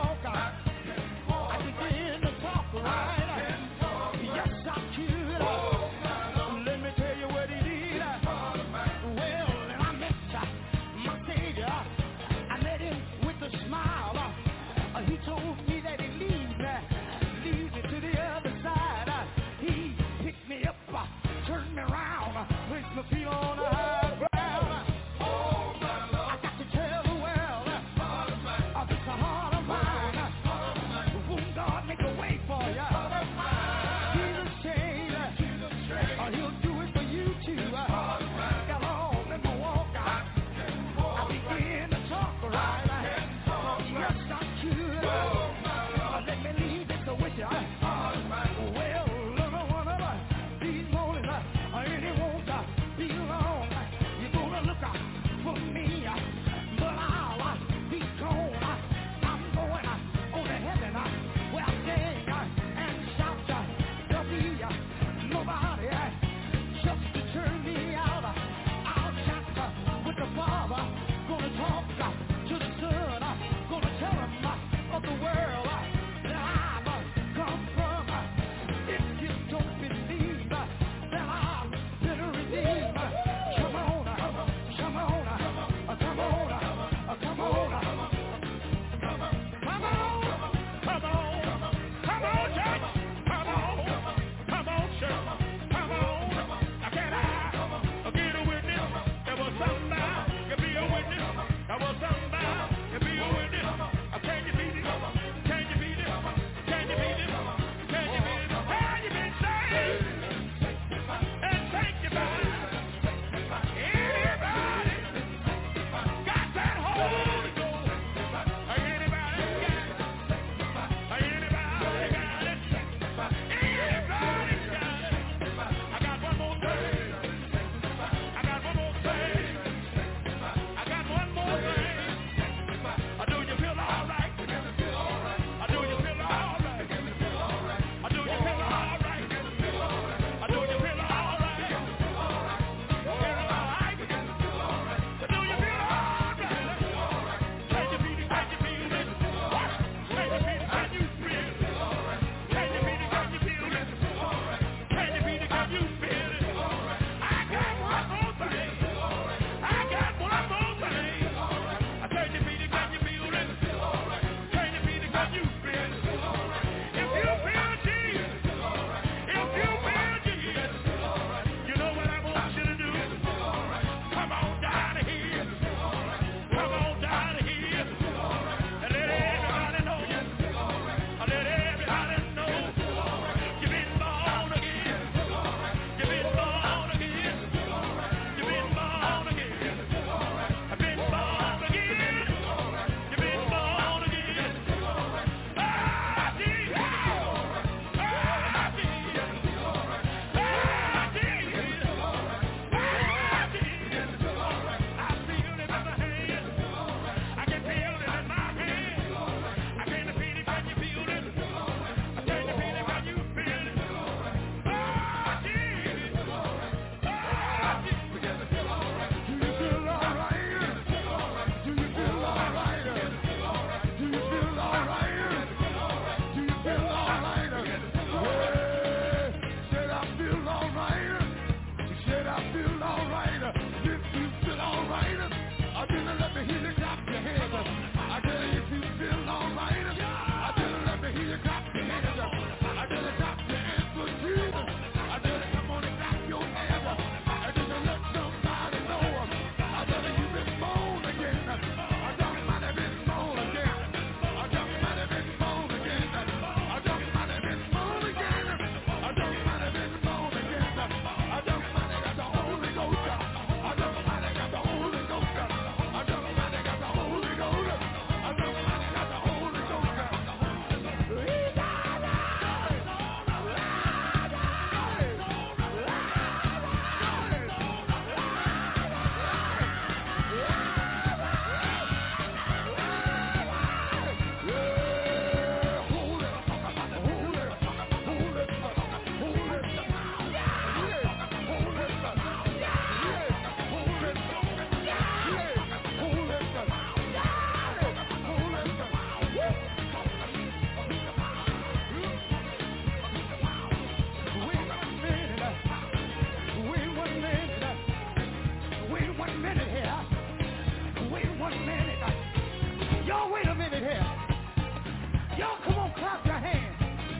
Y'all come on, clap your hands.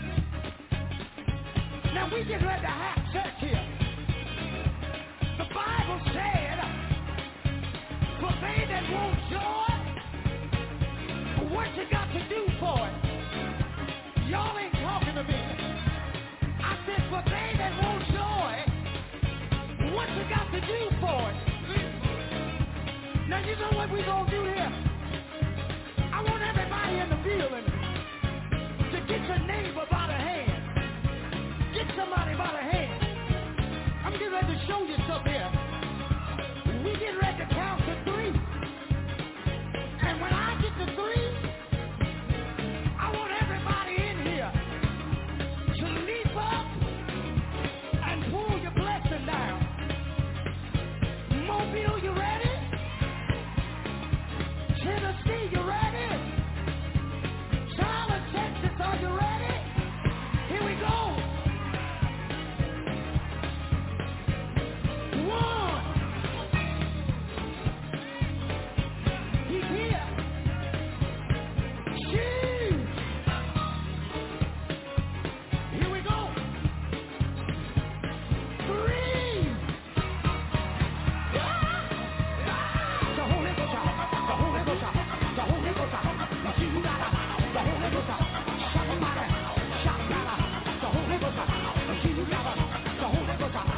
Now we get ready to have church here. The Bible said, for they that want joy, what you got to do for it? Y'all ain't talking to me. I said, for they that want joy, what you got to do for it? Now you know what we gonna do here? I want everybody in the building to get your neighbor by the hand. Get somebody by the hand. I'm getting ready to show you something here. We get ready to count to 3. And when I get to 3, I want everybody in here to leap up and pull your blessing down. Mobile, you ready? Tennessee, you ready? Charlotte, Texas, are you ready? Here we go. 1. He's here. 2. Here we go. 3. The Holy Ghost, the Holy Ghost, the Holy Ghost, the Holy Ghost, somebody, the Holy Ghost, the Holy Ghost, the Holy Ghost, the Holy Ghost,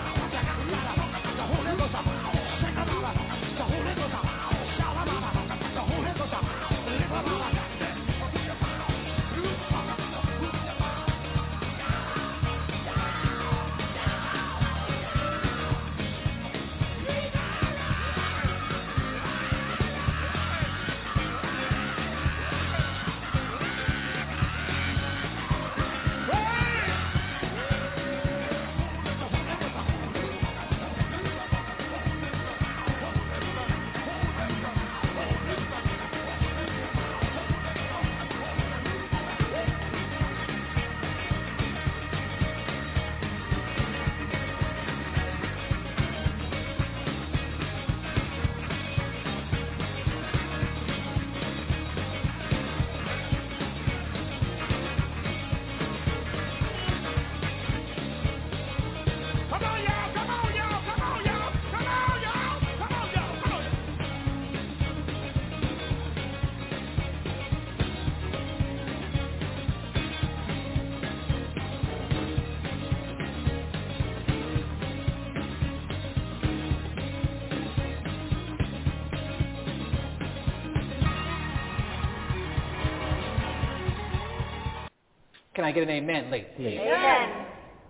Can I get an amen, ladies? Amen.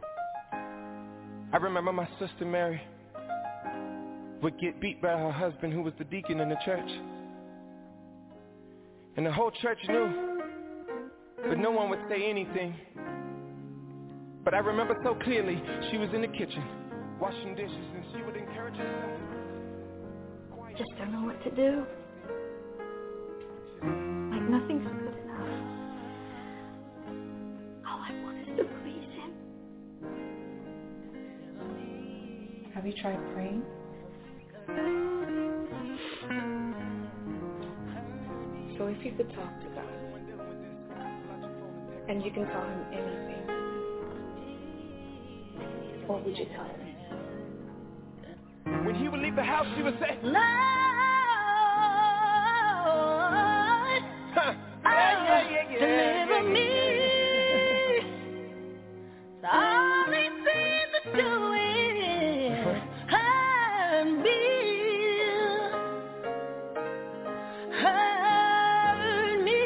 I remember my sister Mary would get beat by her husband who was the deacon in the church. And the whole church knew, but no one would say anything. But I remember so clearly, she was in the kitchen, washing dishes, and she would encourage herself. Just don't know what to do. Like nothing's good enough. All I want is to please him. Have you tried praying? So if you could talk to God, and you can tell him anything, what would you tell him? When he would leave the house, she would say, Lord, deliver me. All he seems to do is hurt me. Hurt me.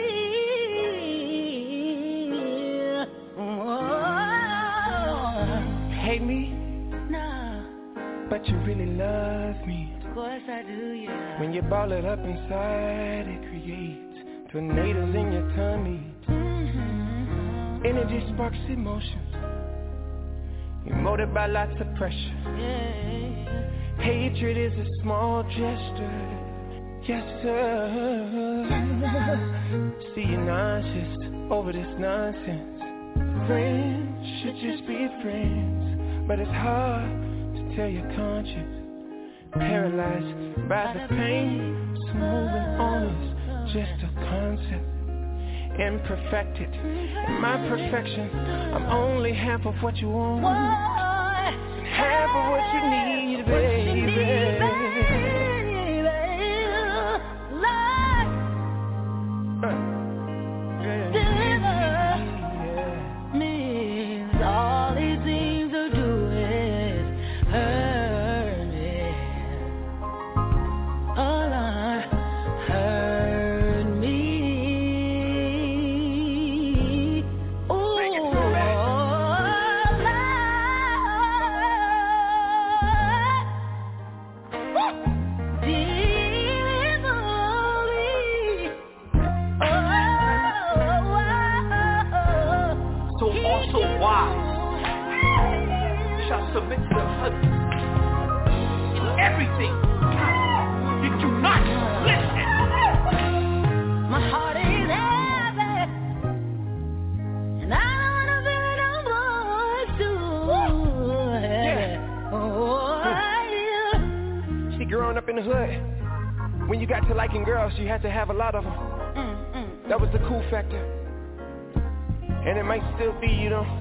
hate me, No, but you really love me. of course I do, yeah. When you ball it up inside, it creates tornadoes in your tummy. Energy sparks emotions, emoted by lots of pressure. Hatred is a small gesture. Yes, sir. See, you're nauseous over this nonsense. Friends should just be friends, but it's hard to tell your conscience. Paralyzed by the pain, so moving on is just a concept. imperfected. In my perfection, I'm only half of what you want, and half of what you need, baby. All he seems to do is hurt me. Oh Lord, hurt me. Oh Lord, So also wise shall submit to their husbands in everything. You do not listen. my heart is heavy, and I don't wanna feel it no more. See, growing up in the hood, when you got to liking girls, you had to have a lot of them. That was the cool factor. And it might still be, you know.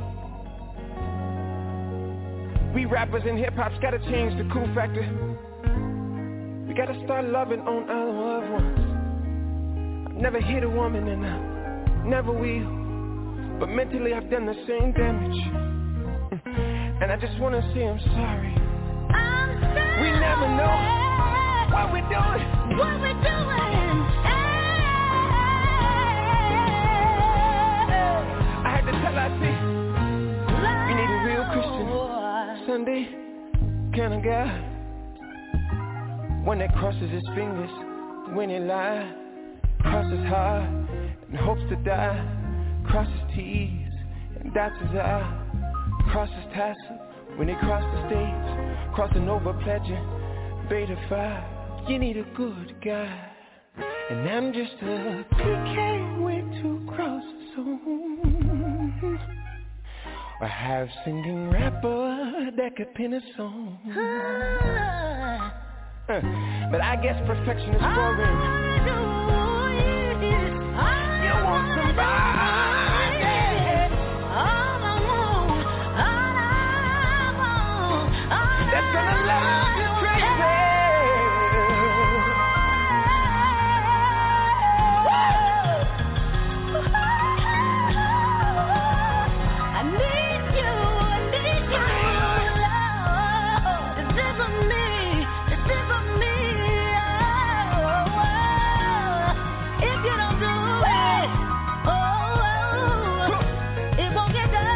We rappers and hip-hop's gotta change the cool factor. We gotta start loving on our loved ones. I've never hit a woman and I never will, but mentally I've done the same damage. And I just wanna say I'm sorry. We never know what we're doing. I had to tell I see we need a real Christian Sunday kind of guy, one that crosses his fingers when he lies, crosses hard and hopes to die, crosses T's and dots his I, crosses tassel when he crosses the stage, crossing over pledging beta 5. You need a good guy, and I'm just a PK way to cross the zone. A half-singing rapper that could pen a song. But I guess perfection is boring. You want somebody that's gonna love you crazy. I need you, Lord. It's it for me, oh. If you don't do it, it won't get done.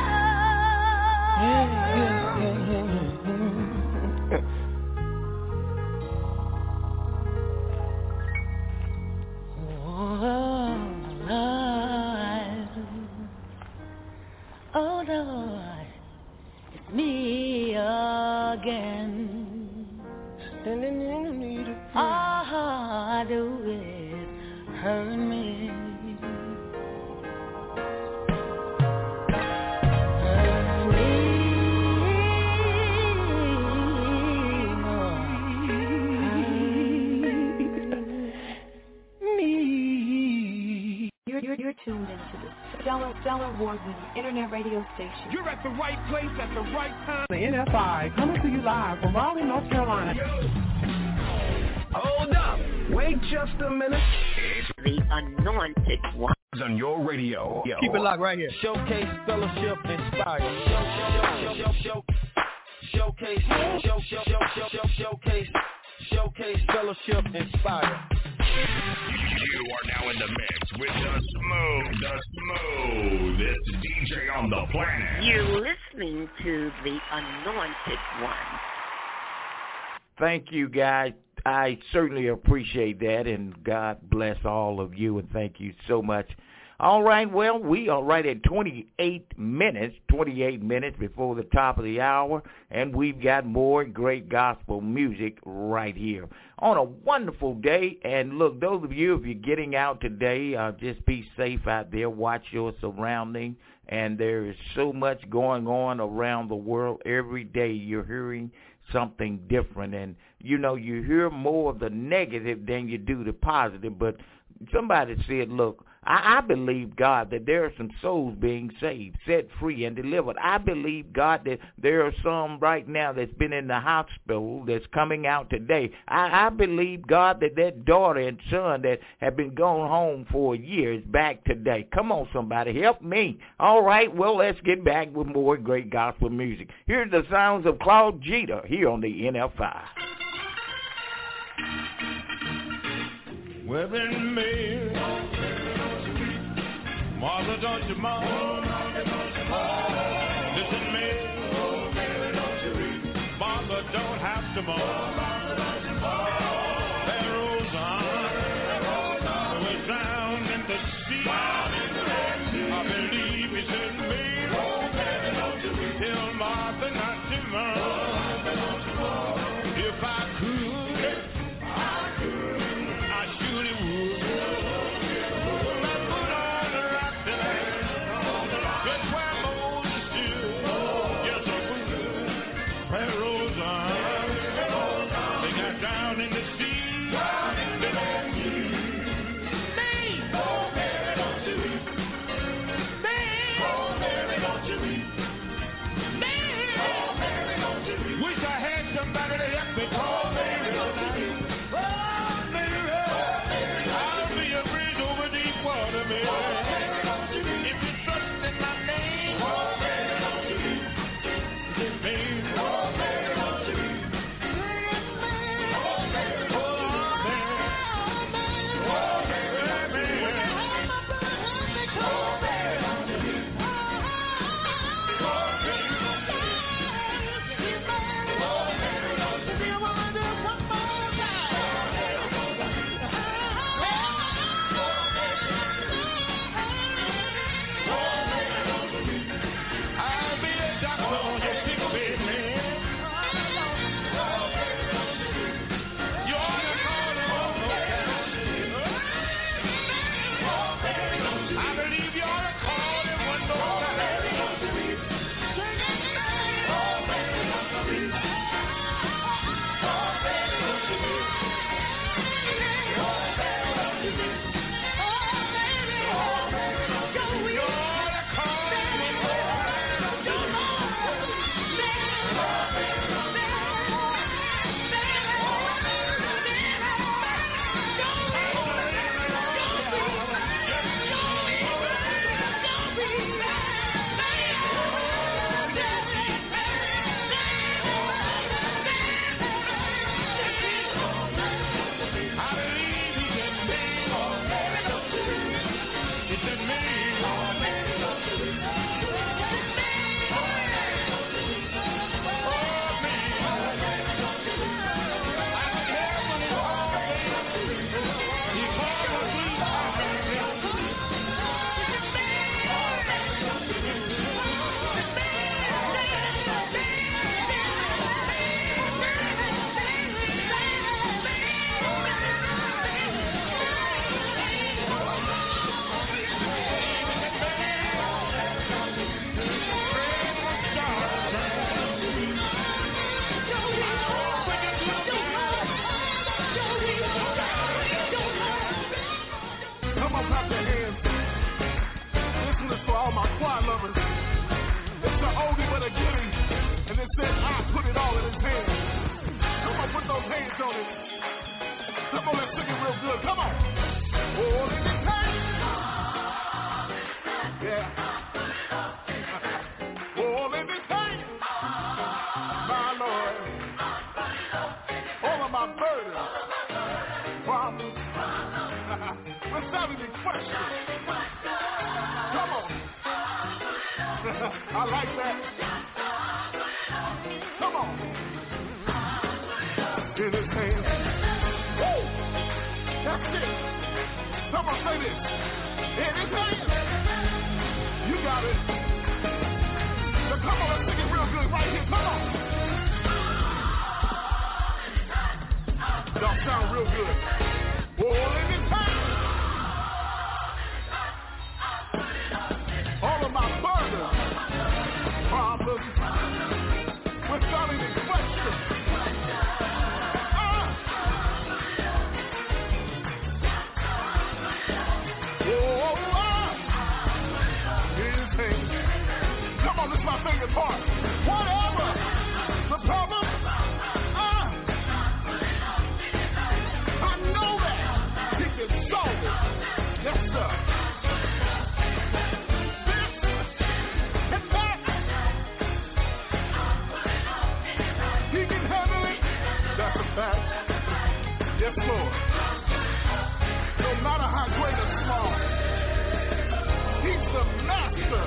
Oh Lord, it's me again. Standing in the need of all I do is hurt me. You're tuned into the stellar award-winning internet radio station. You're at the right place at the right time. The NFI coming to you live from Raleigh, North Carolina. Hold up. Wait just a minute. It's the Anointed One. On your radio. Keep it locked right here. Showcase, fellowship, inspire. Showcase, fellowship, inspire. You are now in the mix with the smoothest DJ on the planet. You're listening to the Anointed One. Thank you, guys. I certainly appreciate that, and God bless all of you, and thank you so much. All right, well, we are right at 28 minutes before the top of the hour, and we've got more great gospel music right here on a wonderful day. And look, those of you, if you're getting out today, just be safe out there. Watch your surroundings, and there is so much going on around the world. Every day you're hearing something different, and, you know, you hear more of the negative than you do the positive. But somebody said, look, I believe, God, that there are some souls being saved, set free, and delivered. I believe, God, that there are some right now that's been in the hospital that's coming out today. I believe, God, that daughter and son that have been gone home for a year is back today. Come on, somebody, help me. All right, well, let's get back with more great gospel music. Here's the sounds of Claude Jeter here on the NFI. Wearing me, Mother, don't you mind? Listen me, Mother, don't have to mourn. There Roseanne was drowned in the sea. I believe it's in me. Tell Martha not to mourn. If I could, I surely would. I like that. Come on. In his hands. Woo! That's it. Come on, say this. In his hands. You got it. So come on, let's sing it real good right here. Come on. Y'all sound real good. All in his hands. All of my burdens, problems, without any question. Oh, Lincoln Park. Whatever the problem, I know that he can solve it. Yes, sir. That's a fact. Yes, Lord. No matter how great or small, he's the master.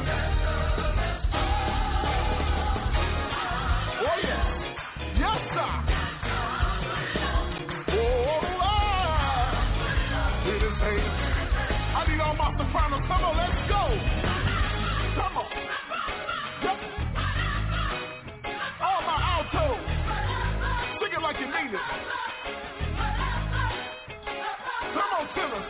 Oh, yeah. Yes, sir. Oh, it is hate. I need all my sopranos. Come on, let's go. Come on. Yep. All my altos. Like you mean it. Come on, Simmons.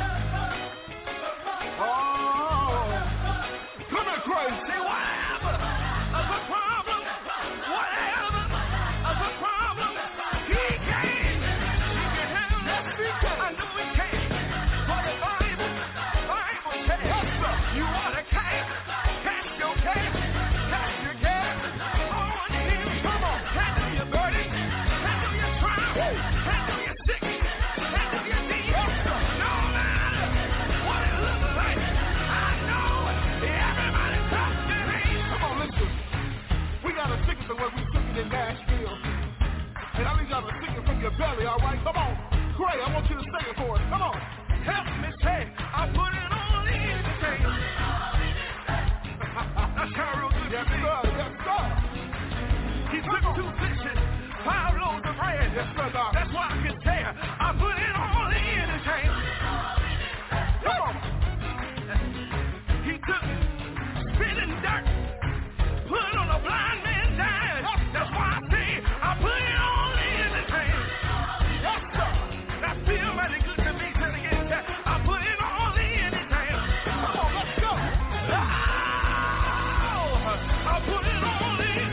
Oh, come here, Craig. See, whatever of a problem, whatever of a problem, he can. He can handle that. I know he can. For the Bible says, yes, sir. You ought to cast your care, cast your care on him. Come on, handle your burden. Handle your sickness, handle your needs, no matter what it looks like. I know everybody's talking to me. Come on, listen. We got a ticket to where we took it in Nashville. And I need y'all to sing it from your belly, all right? Come on. Gray, I want you to sing it for us. Come on. Help me say, I put it on anything. That's kind of real good. Yes, sir. Yes, sir. He took 2 fishes. 5 loaves of bread. Yes, sir, Doc. That's why I can tell. I put it all in his hand. Come on. He took spitting dirt, put it on a blind man's eyes. That's why I say I put it all in his hand. Yes, sir. That feels mighty good to me. Say it again. I put it all in his hand. Come on, let's go. Oh, I put it all in.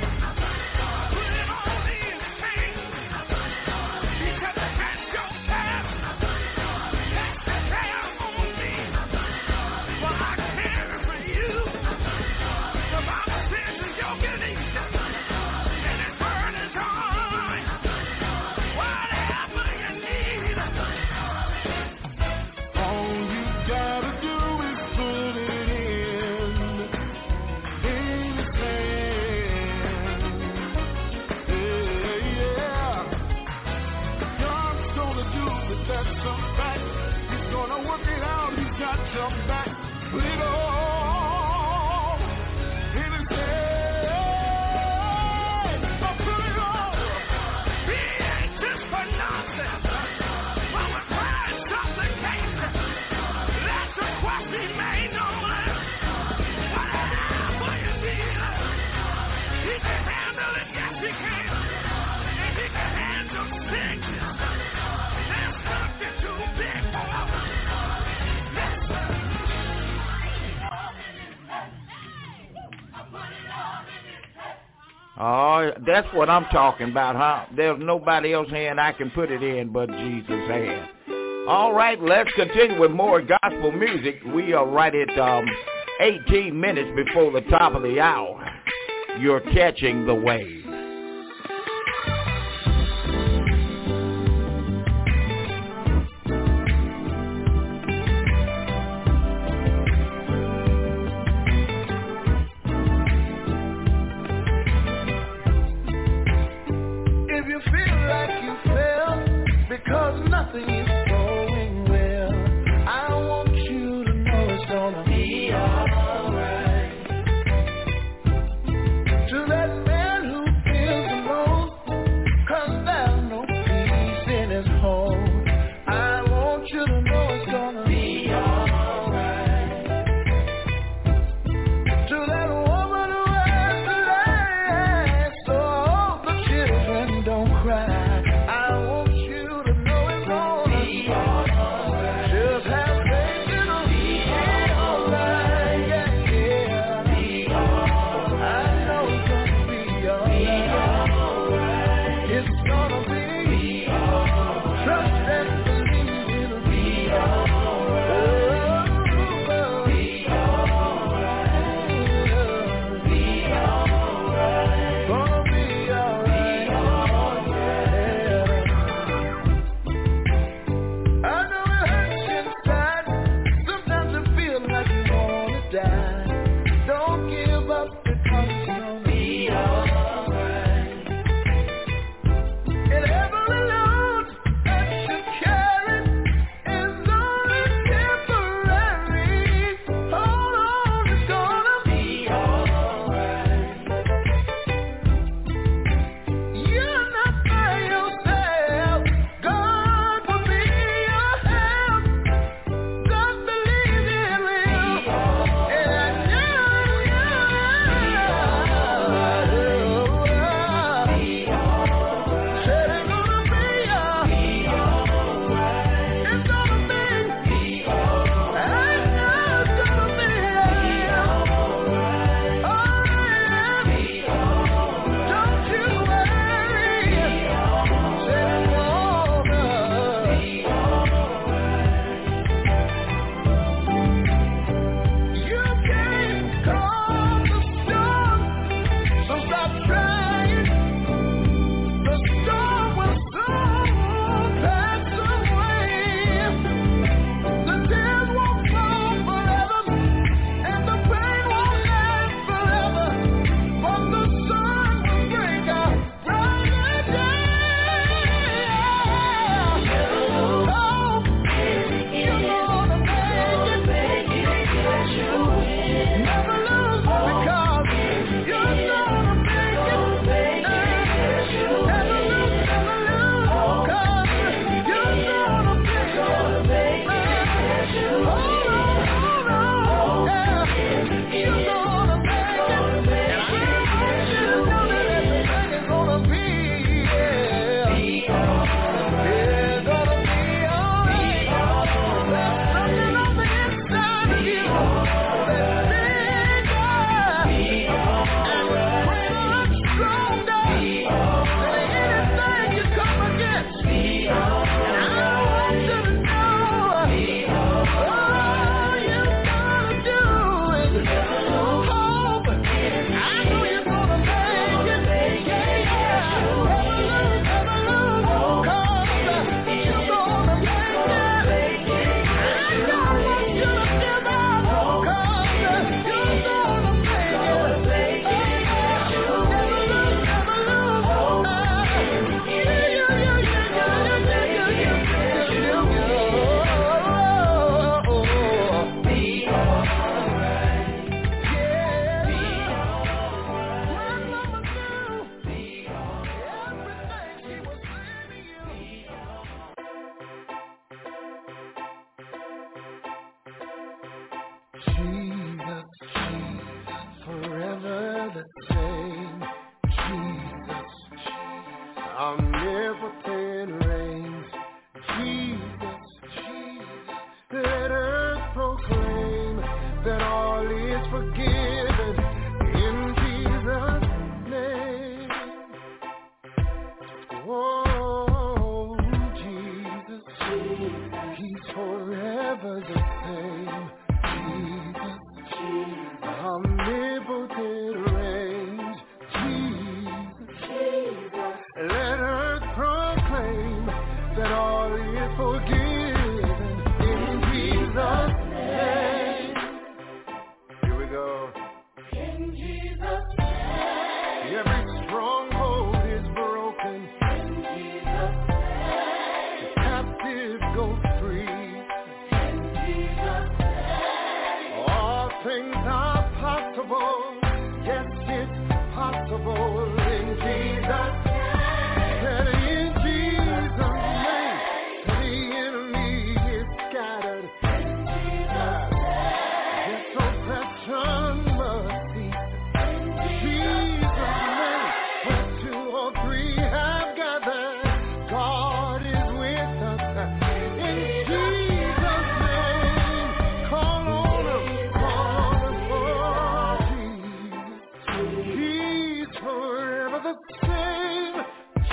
Oh, that's what I'm talking about, huh? There's nobody else's hand I can put it in but Jesus' hand. All right, let's continue with more gospel music. We are right at 18 minutes before the top of the hour. You're catching the wave. Because nothing is going well, I want you to know it's gonna be alright. To that man who Hallelujah. In Jesus' name. Every stronghold is broken. In Jesus' name. The captive go free. In Jesus' name. All things are possible. Yes, it's possible in Jesus' name. And in Jesus' name, the enemy is scattered. In Jesus' name. Yes, oppression must cease. In Jesus' name. Where 2 or 3 have gathered, God is with us. In Jesus' name, call on him, for Jesus. He's forever the same.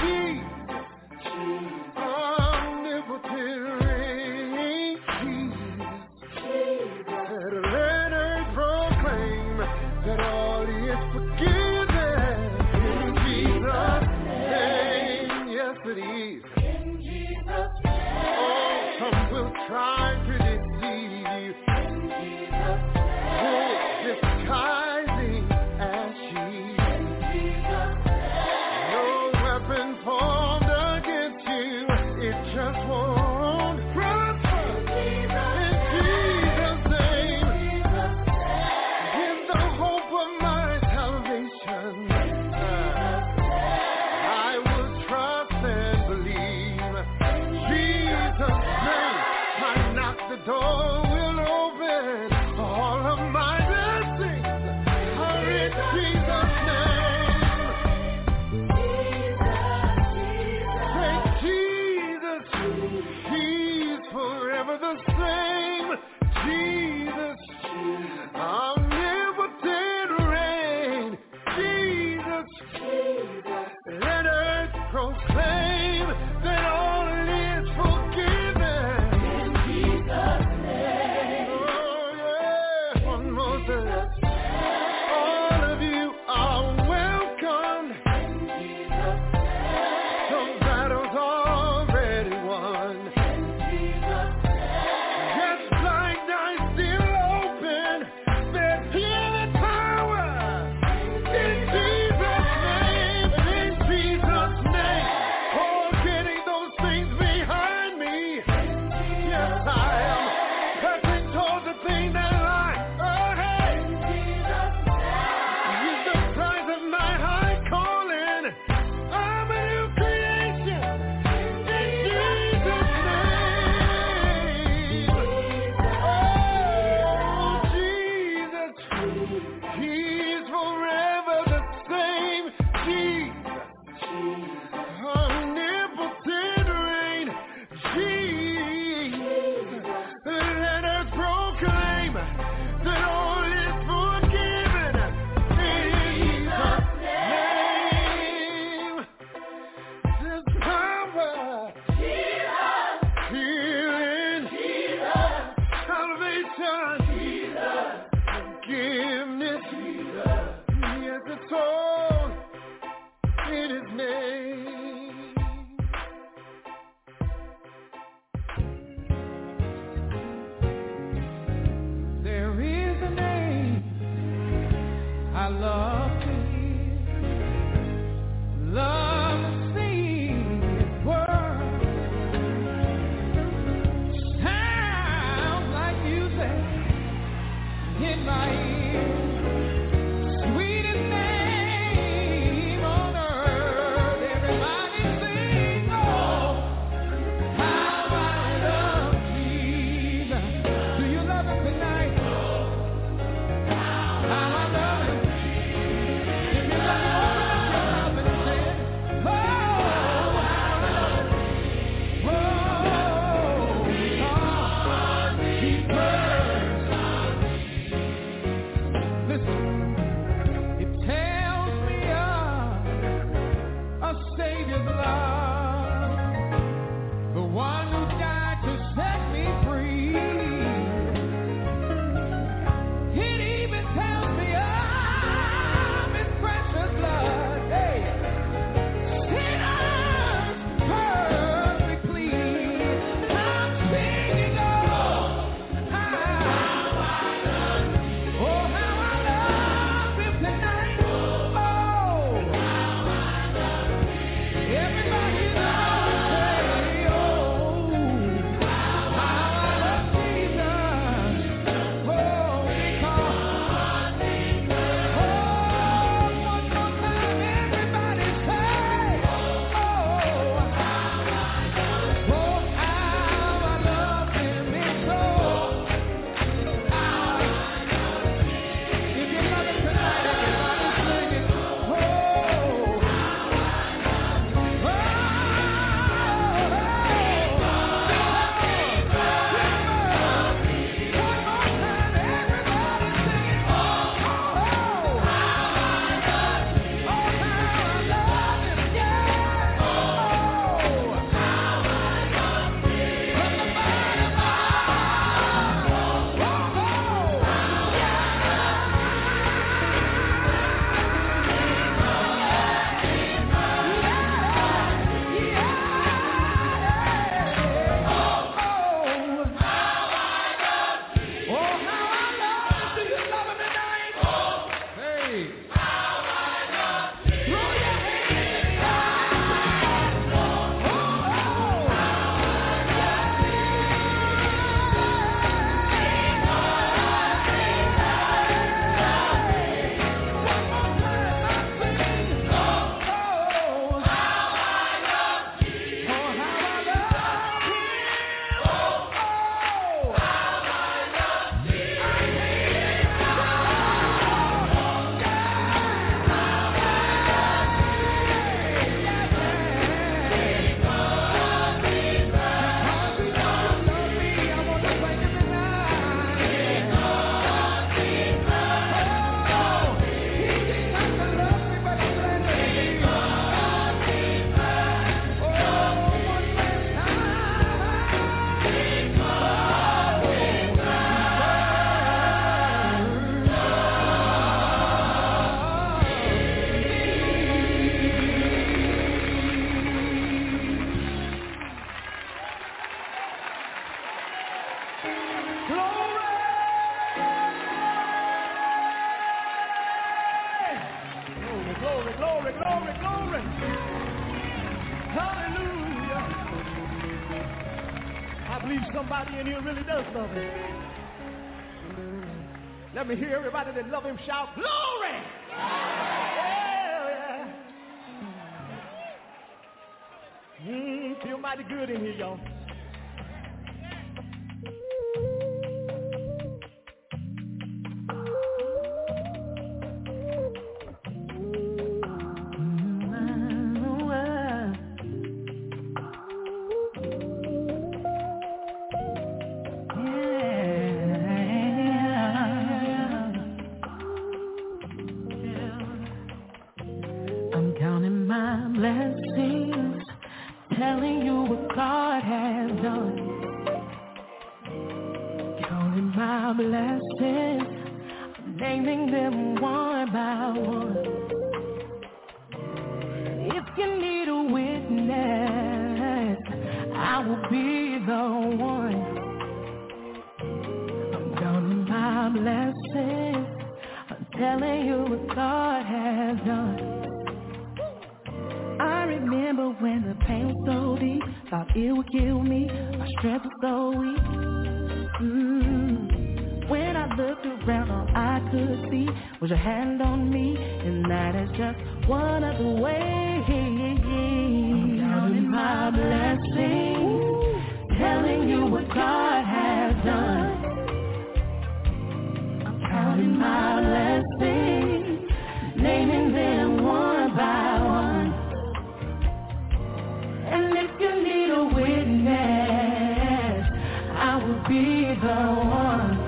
Jesus, omnipotent reign. Jesus, let earth proclaim that all is forgiven. In Jesus' name, yes it is. In Jesus' name. Oh, some will try to deceive you. In Jesus' name. Oh, disguising as sheep. In Jesus' name. No weapon formed against you, it just won't prosper. In Jesus' name. In the hope of my salvation, I will trust and believe. Jesus' name, I knock, the door will open. All of my blessings are in Jesus' name. Say Jesus, He's forever the same. Jesus, omnipotent reign. Jesus, let earth proclaim that all is forgiven. In Jesus' name. Oh yeah, one more time. All of you are welcome. In Jesus' name. Some battles already won. In Jesus' name. Yes, blind eyes still open. There's healing power. In Jesus' name. In Jesus' name. Oh, getting those things behind me. Yes, I am pressing towards the thing that lies ahead. He's the prize of my high calling. I'm a new creation. In Jesus' name. Oh, Jesus. He's forever the same. Jesus. Omnipotent reign. Jesus. Let us proclaim that all is forgiven. In Jesus' name. There's power. Healing. Salvation. Forgiveness. Somebody in here really does love him. Let me hear everybody that love him shout, glory! Yeah, yeah. Feel mighty good in here, y'all. Was your hand on me, and that is just one of the ways. I'm counting my blessings, telling you what God has done. I'm counting my blessings, naming them one by one. And if you need a witness, I will be the one.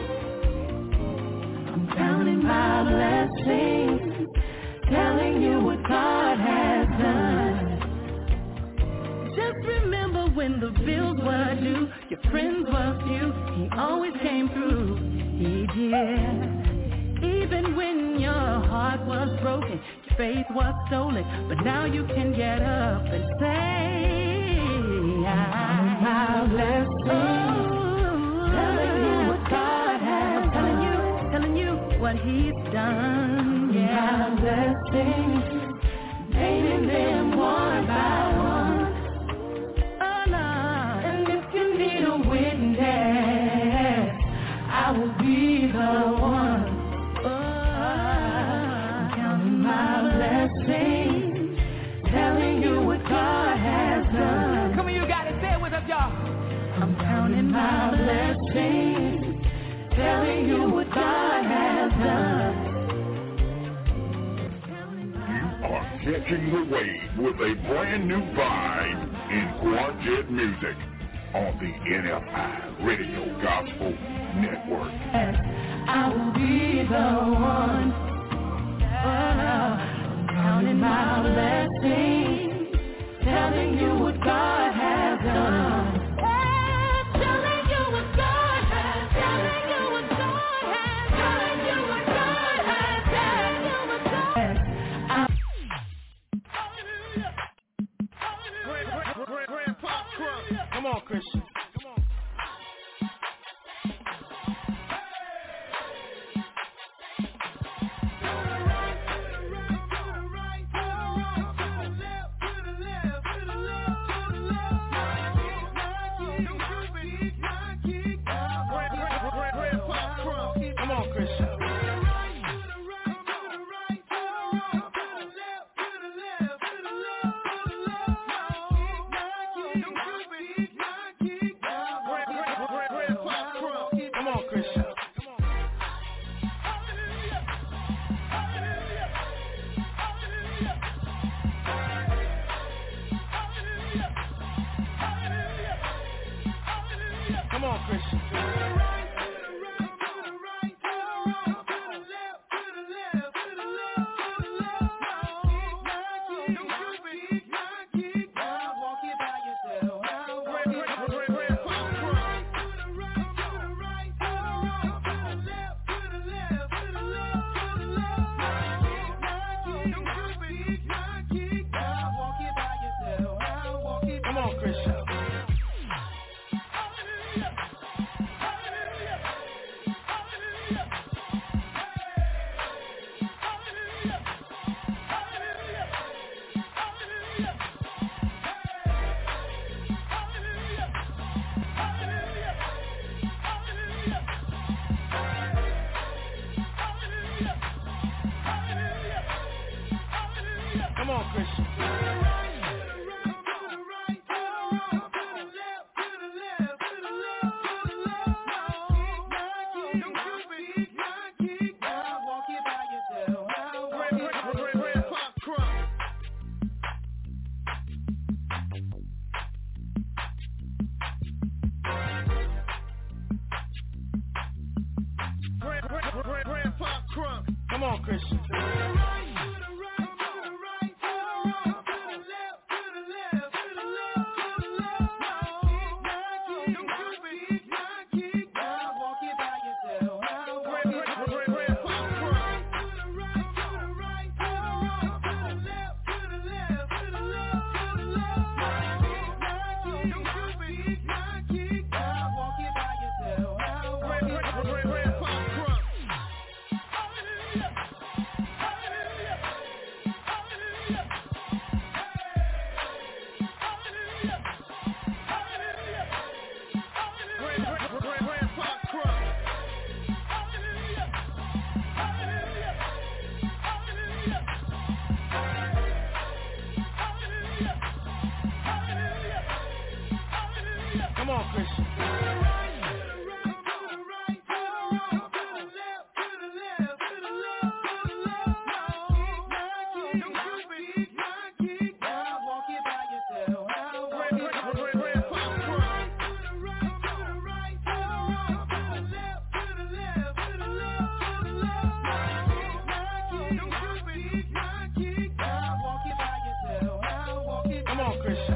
My blessings, telling you what God has done. Just remember when the bills were due, your friends were few, he always came through, he did. Even when your heart was broken, your faith was stolen, but now you can get up and say, my blessings, telling you what God has done. Telling you what he's done, yeah. My blessings, naming them one by one. Oh no, and if you need a witness, I will be the one. Oh, I'm counting my blessings, telling you what God has done. Come on, you got it. Say it with us, y'all. I'm counting my blessings, telling you what God has done. You are catching the wave with a brand new vibe in Quartet music on the NFI Radio Gospel Network. I will be the one. I'm counting my blessings, telling you what God has done. Come on, Christian. Come on. on, Christian. Come on, Christian. Come on, Christian. Come on, Christian. Come on, Christian. Come on, Christian. Come on, Christian.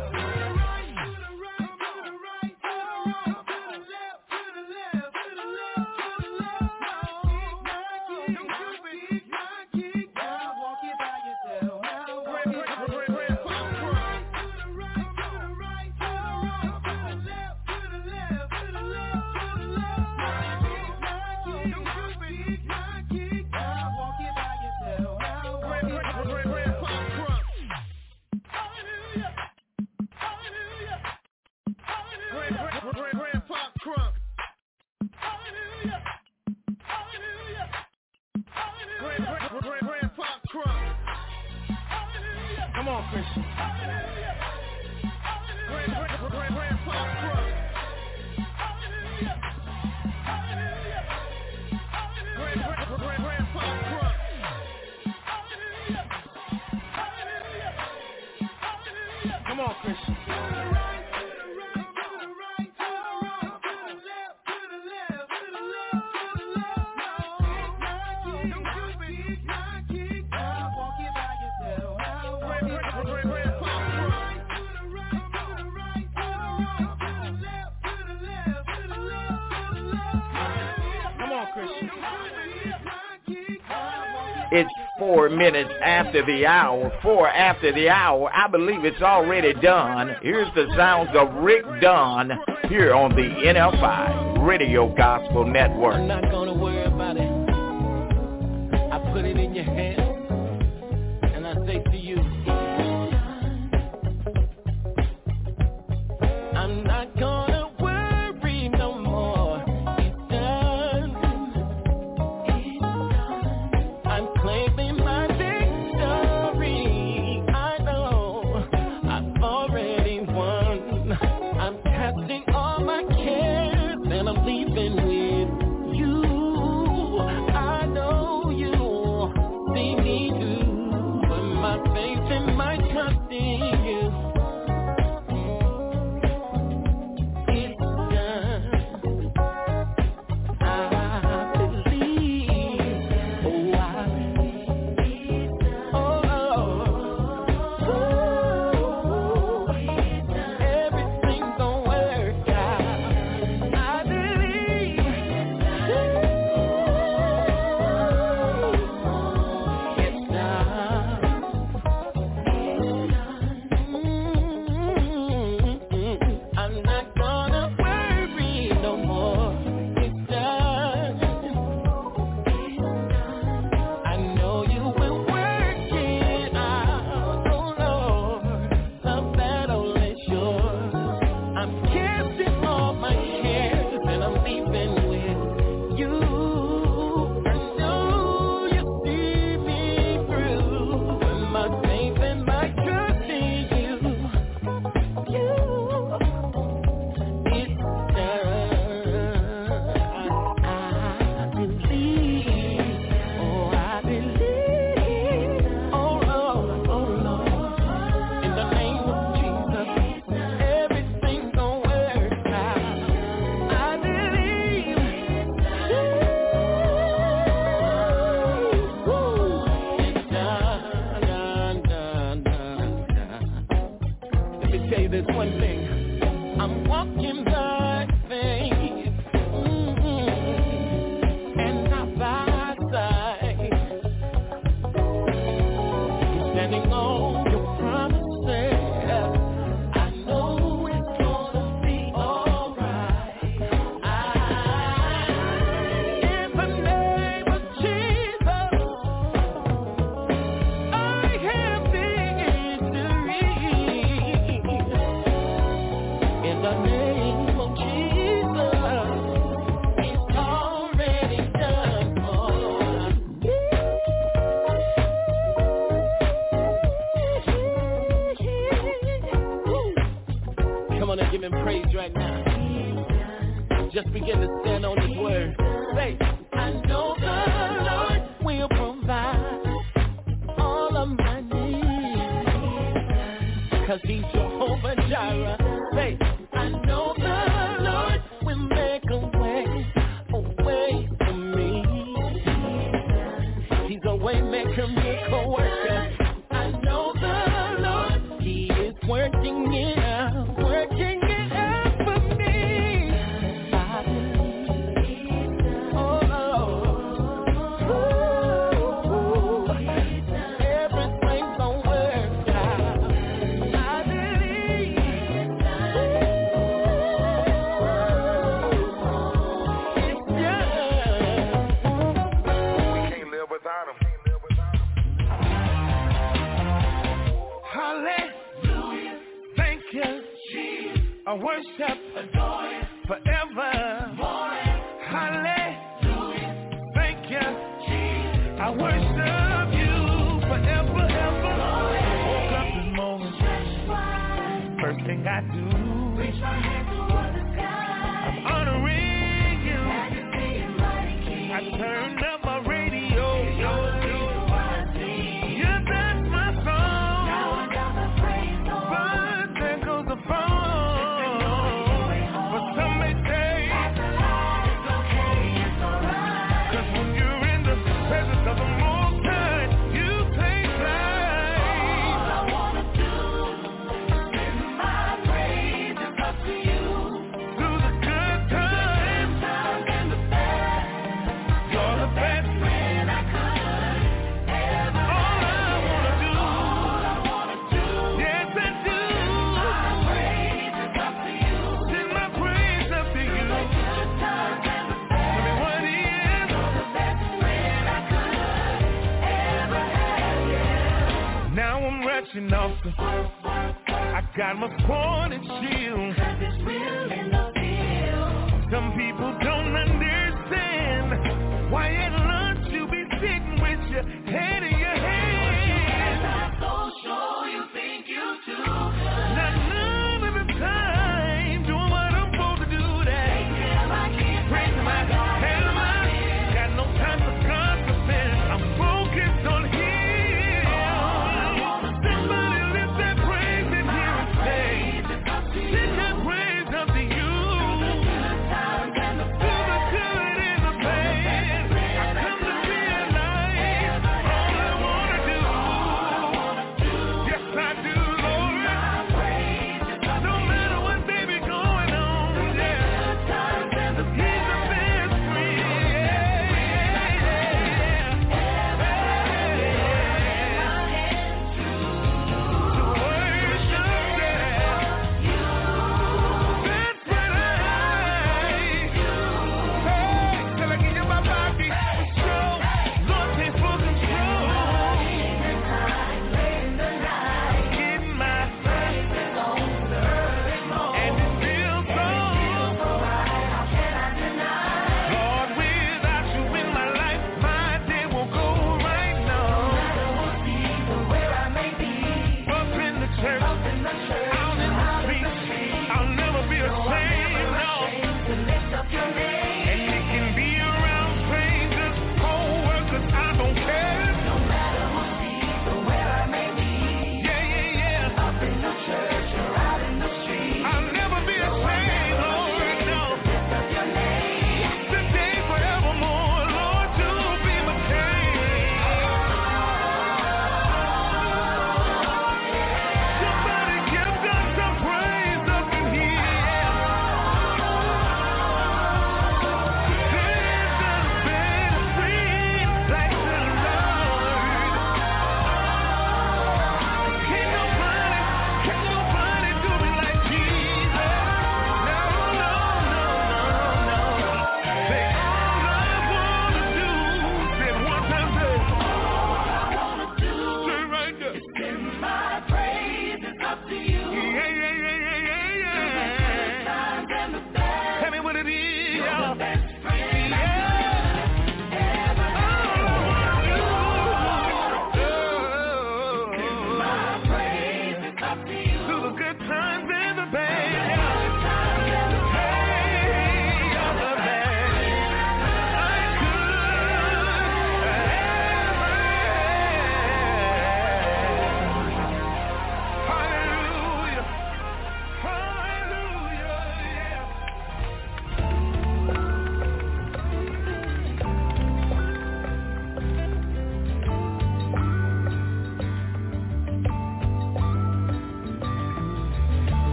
Come on, Christian. Come on, Christian. It's 4 minutes after the hour. 4 after the hour. I believe it's already done. Here's the sounds of Rick Dunn here on the NL5 Radio Gospel Network. I'm not gonna worry about it. I put it in your hands, and I say to you, I'm not gonna worry no more. It's done. praise right now. Just begin to stand on His word. Say, I know the Lord will provide all of my needs, 'cause He's Jehovah Jireh. Say, I know the Lord will make a way for me. He's a way maker, miracle worker. I know the Lord, He is working it out for me. I believe. Everything's gonna work out. I believe. We can't live without Him. Hallelujah. Thank you, Jesus. I worship, adore you forever. Hallelujah. Thank you, Jesus. I worship you forever, ever. Woke up this morning. First thing I do, reach my hand toward the sky. I'm honoring you. I turned up my radio. Yeah, that's my song. But there goes the phone. But some may say, 'cause when you're in the presence of the Most High, you take life. All I wanna do is my praises up to you. Through the good times and the bad, you're the best friend I could ever have. All I wanna do, yes I do. My praises up to you. Send my praise up to you. Through the good times and the bad, tell me what He is. You're the best friend I could ever have, yeah. Now I'm rushing off the, I got my sword and shield. 'Cause it's real in the field. Some people don't understand why at lunch you be sitting with your head in your hand. I'm so sure you think you do. Not none of the time doing what I'm supposed to do. That praise my God, got no time for gossiping. I'm focused on Him. Somebody lift that praise in here and say, send that praise up to you. Through the good and the bad, I come to realize all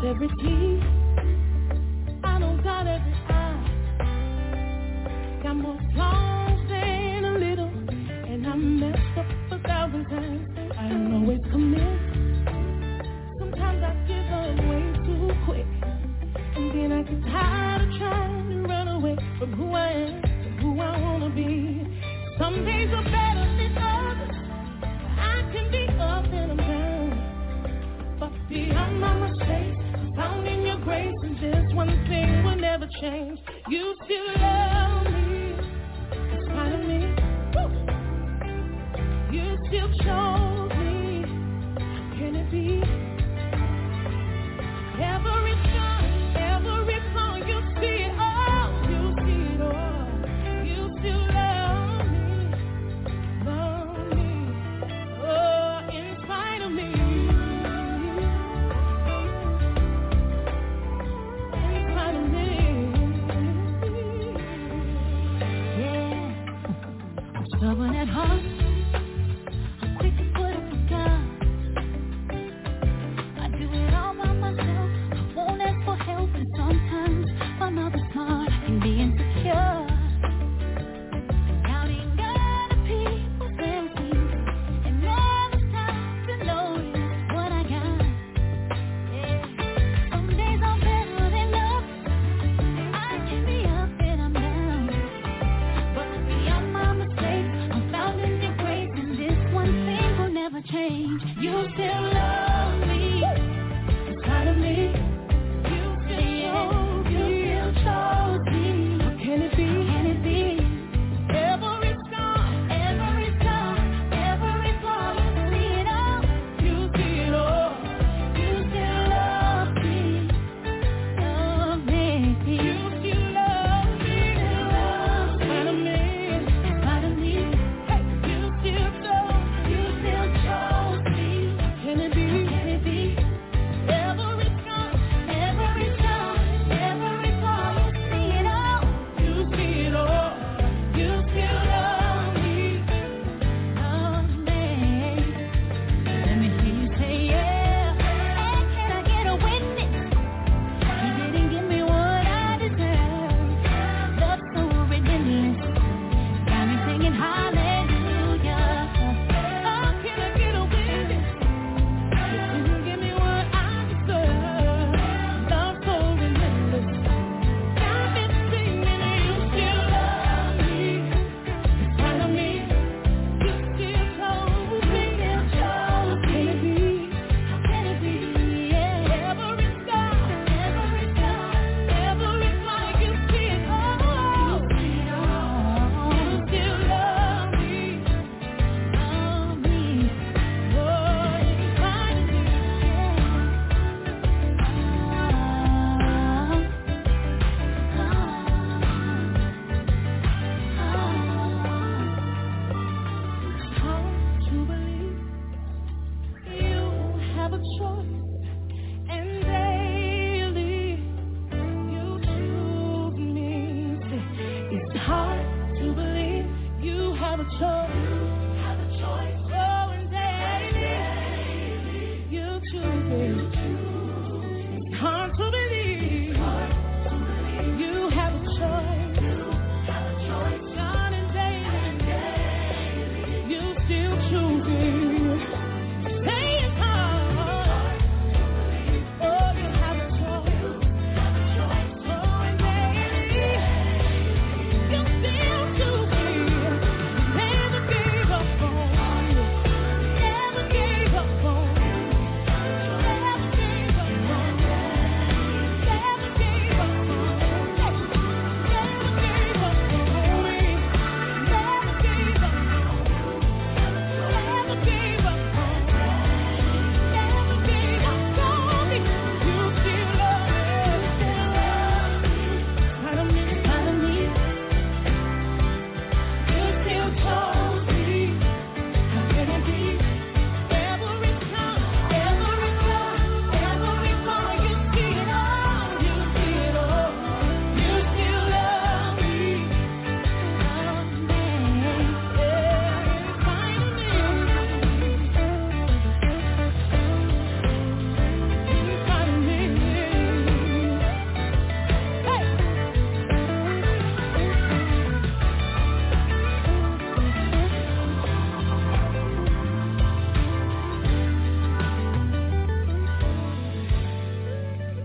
every T. I don't got every I. Got more flaws than a little, and I messed up 1,000 times. I don't always commit. Sometimes I give up way too quick, and then I get tired of trying to run away from who I am, from who I wanna be. Some days are better than others. I can be up and I'm down, but beyond my mistakes, I'm found in your grace, and this one thing will never change. You still love me, in spite of me. Woo! You still chose me. How can it be? Every time, every song, you see it all, you see it all. You still love me, oh, in spite of me. In spite of me. Yeah. I'm stubborn at heart, I'm quick to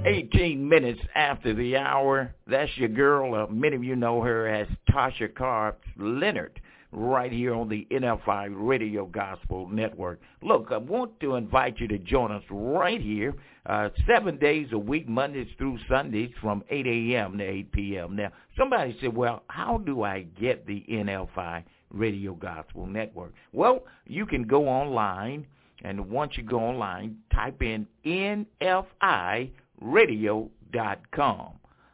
18 minutes after the hour. That's your girl. Many of you know her as Tasha Carr Leonard, right here on the NFI Radio Gospel Network. Look, I want to invite you to join us right here 7 days a week, Mondays through Sundays from 8 a.m. to 8 p.m. Now, somebody said, well, how do I get the NFI Radio Gospel Network? Well, you can go online, and once you go online, type in NFIRadio.com.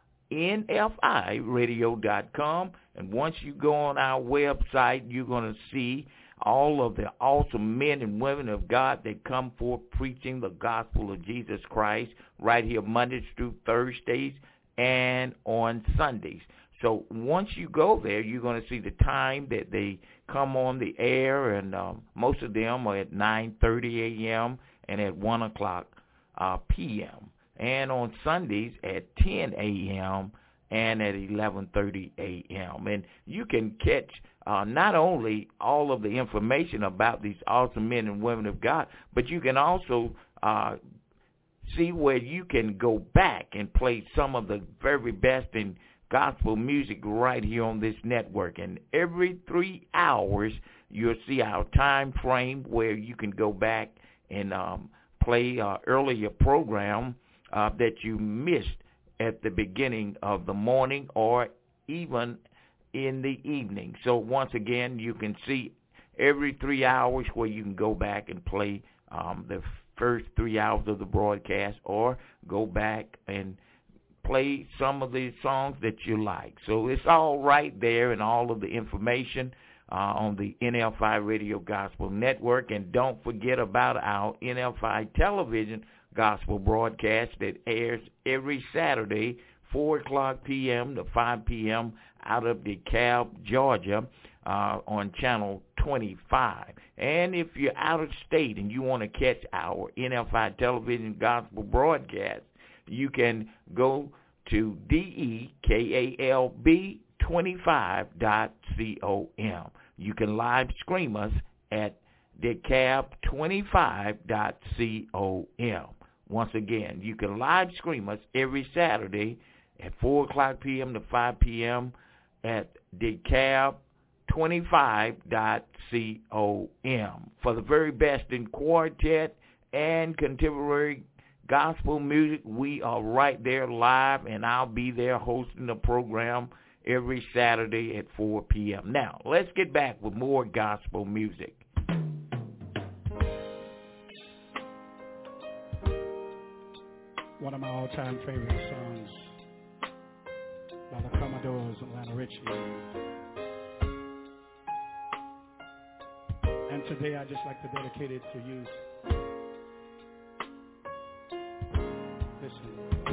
NFIRadio.com, and once you go on our website, you're going to see all of the awesome men and women of God that come forth preaching the gospel of Jesus Christ right here Mondays through Thursdays and on Sundays. So once you go there, you're going to see the time that they come on the air, and most of them are at 9:30 a.m. and at 1 o'clock p.m. and on Sundays at 10 a.m. and at 11:30 a.m. And you can catch not only all of the information about these awesome men and women of God, but you can also see where you can go back and play some of the very best in gospel music right here on this network. And every 3 hours, you'll see our time frame where you can go back and play earlier program that you missed at the beginning of the morning or even in the evening. So once again, you can see every 3 hours where you can go back and play the first 3 hours of the broadcast, or go back and play some of the songs that you like. So it's all right there, and all of the information on the NFI Radio Gospel Network. And don't forget about our NFI television gospel broadcast that airs every Saturday, 4 o'clock p.m. to 5 p.m. out of DeKalb, Georgia, on channel 25. And if you're out of state and you want to catch our NFI television gospel broadcast, you can go to DEKALB25.com. You can live stream us at DeKalb25.com. Once again, you can live stream us every Saturday at 4 o'clock p.m. to 5 p.m. at DeKalb25.com. For the very best in quartet and contemporary gospel music, we are right there live, and I'll be there hosting the program every Saturday at 4 p.m. Now, let's get back with more gospel music. One of my all-time favorite songs by the Commodores and Lionel Richie. And today I'd just like to dedicate it to you. Listen.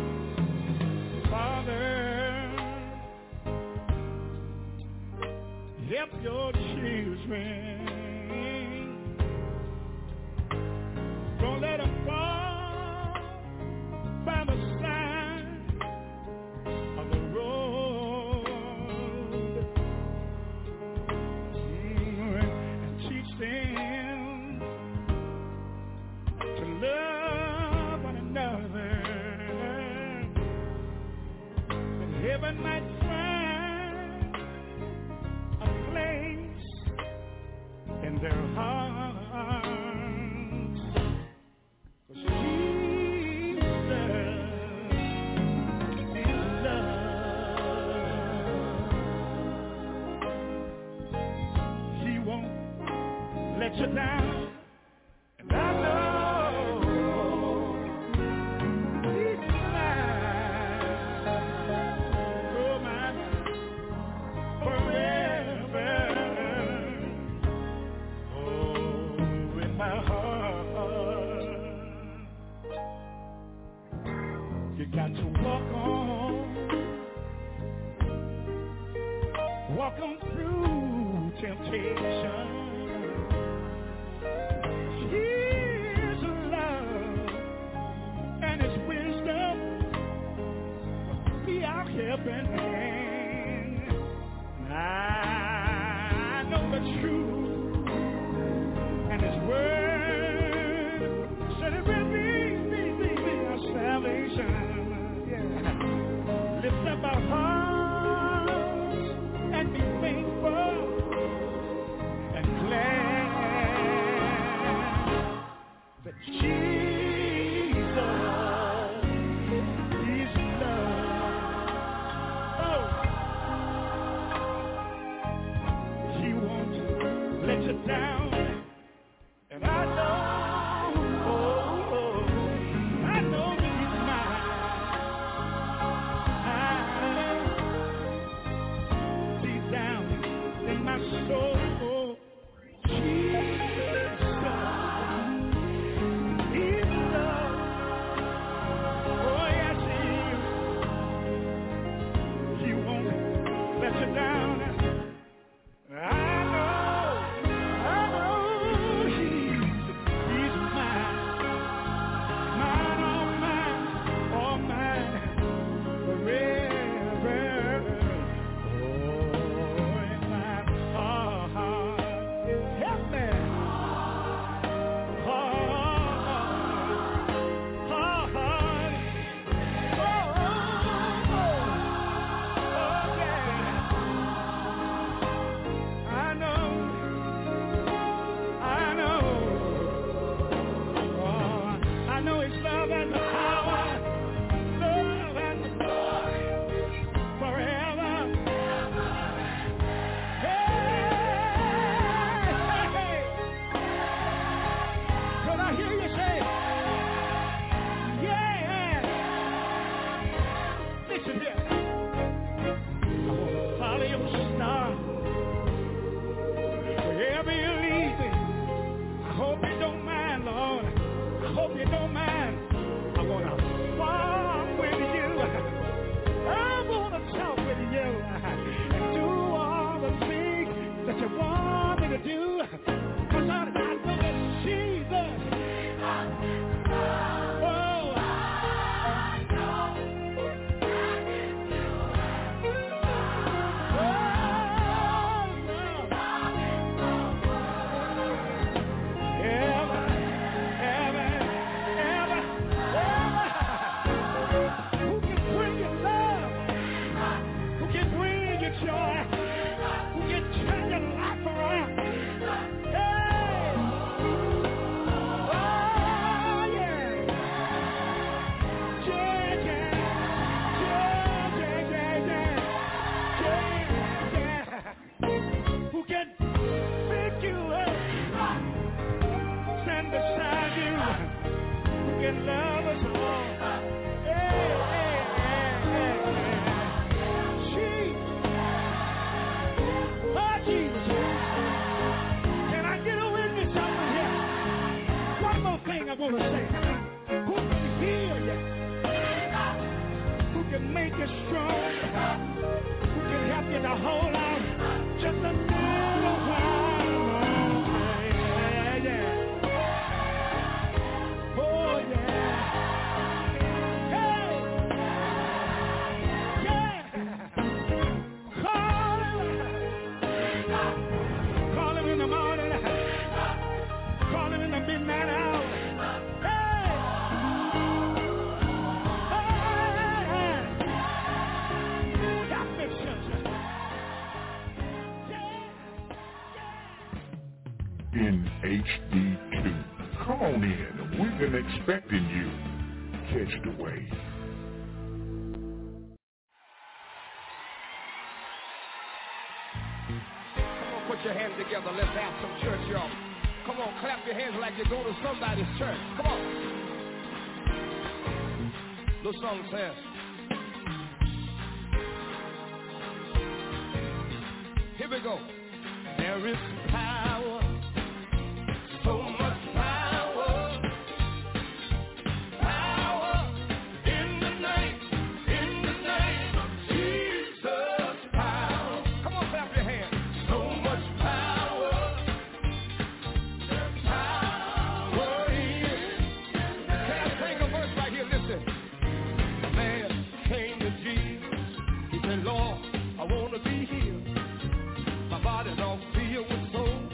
Father, help your children. Don't let them fall by the side of the road, and teach them to love one another, that heaven might find a place in their hearts. Let you down, and I know He's mine, oh mine, forever, oh in my heart. You got to walk on through temptation. His love and His wisdom will be our helping hand. I know the truth, and His word said it will be our salvation. you down. I know he's mine. Mine, oh mine, forever. Oh, in my heart. Help me. In HD2. Come on in. We've been expecting you. Catch the wave. Come on, put your hands together. Let's have some church, y'all. Come on, clap your hands like you go to somebody's church. Come on. This song says, here we go. There is power, so much power, power in the name of Jesus. Power. Come on, clap your hands. So much power, there's power in. Can I sing a verse right here? Listen. A man came to Jesus. He said, Lord, I want to be healed. My body's all filled with soul.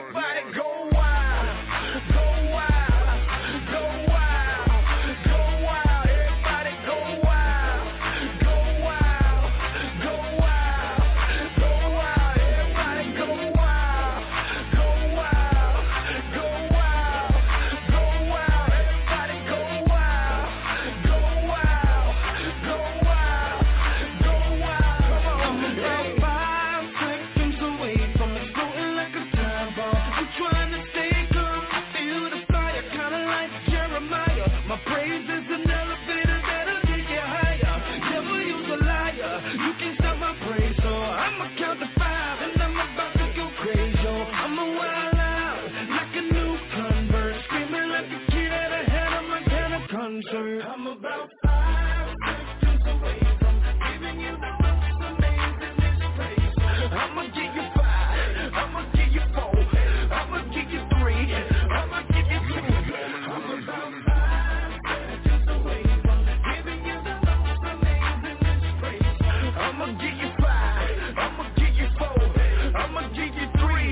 everybody go wild, go wild, go wild, go wild, everybody go wild, go wild, go wild, go wild, everybody go wild, go wild, go wild, go wild, everybody go wild, go wild, go wild, go wild. Come on, about 5 seconds away from exploding like a time bomb. I'm trying to stay calm, feel the fire, kinda like Jeremiah. My praise is an elevator that'll take you higher. Never use a liar, you can't stop my praise. So I'ma count to 5 and I'm about to go crazy. Yo, I'ma wild out like a new convert, screaming like a kid at a head of my kind of concert. I'm about 5 seconds away from giving you the most amazing praise. I'ma give you 5, I'ma give you 4, I'ma give you 3, I'ma give you 2. I'm about 5 seconds away from giving you the most amazing praise. I'ma give you 5, I'ma give you 4, I'ma give you 3,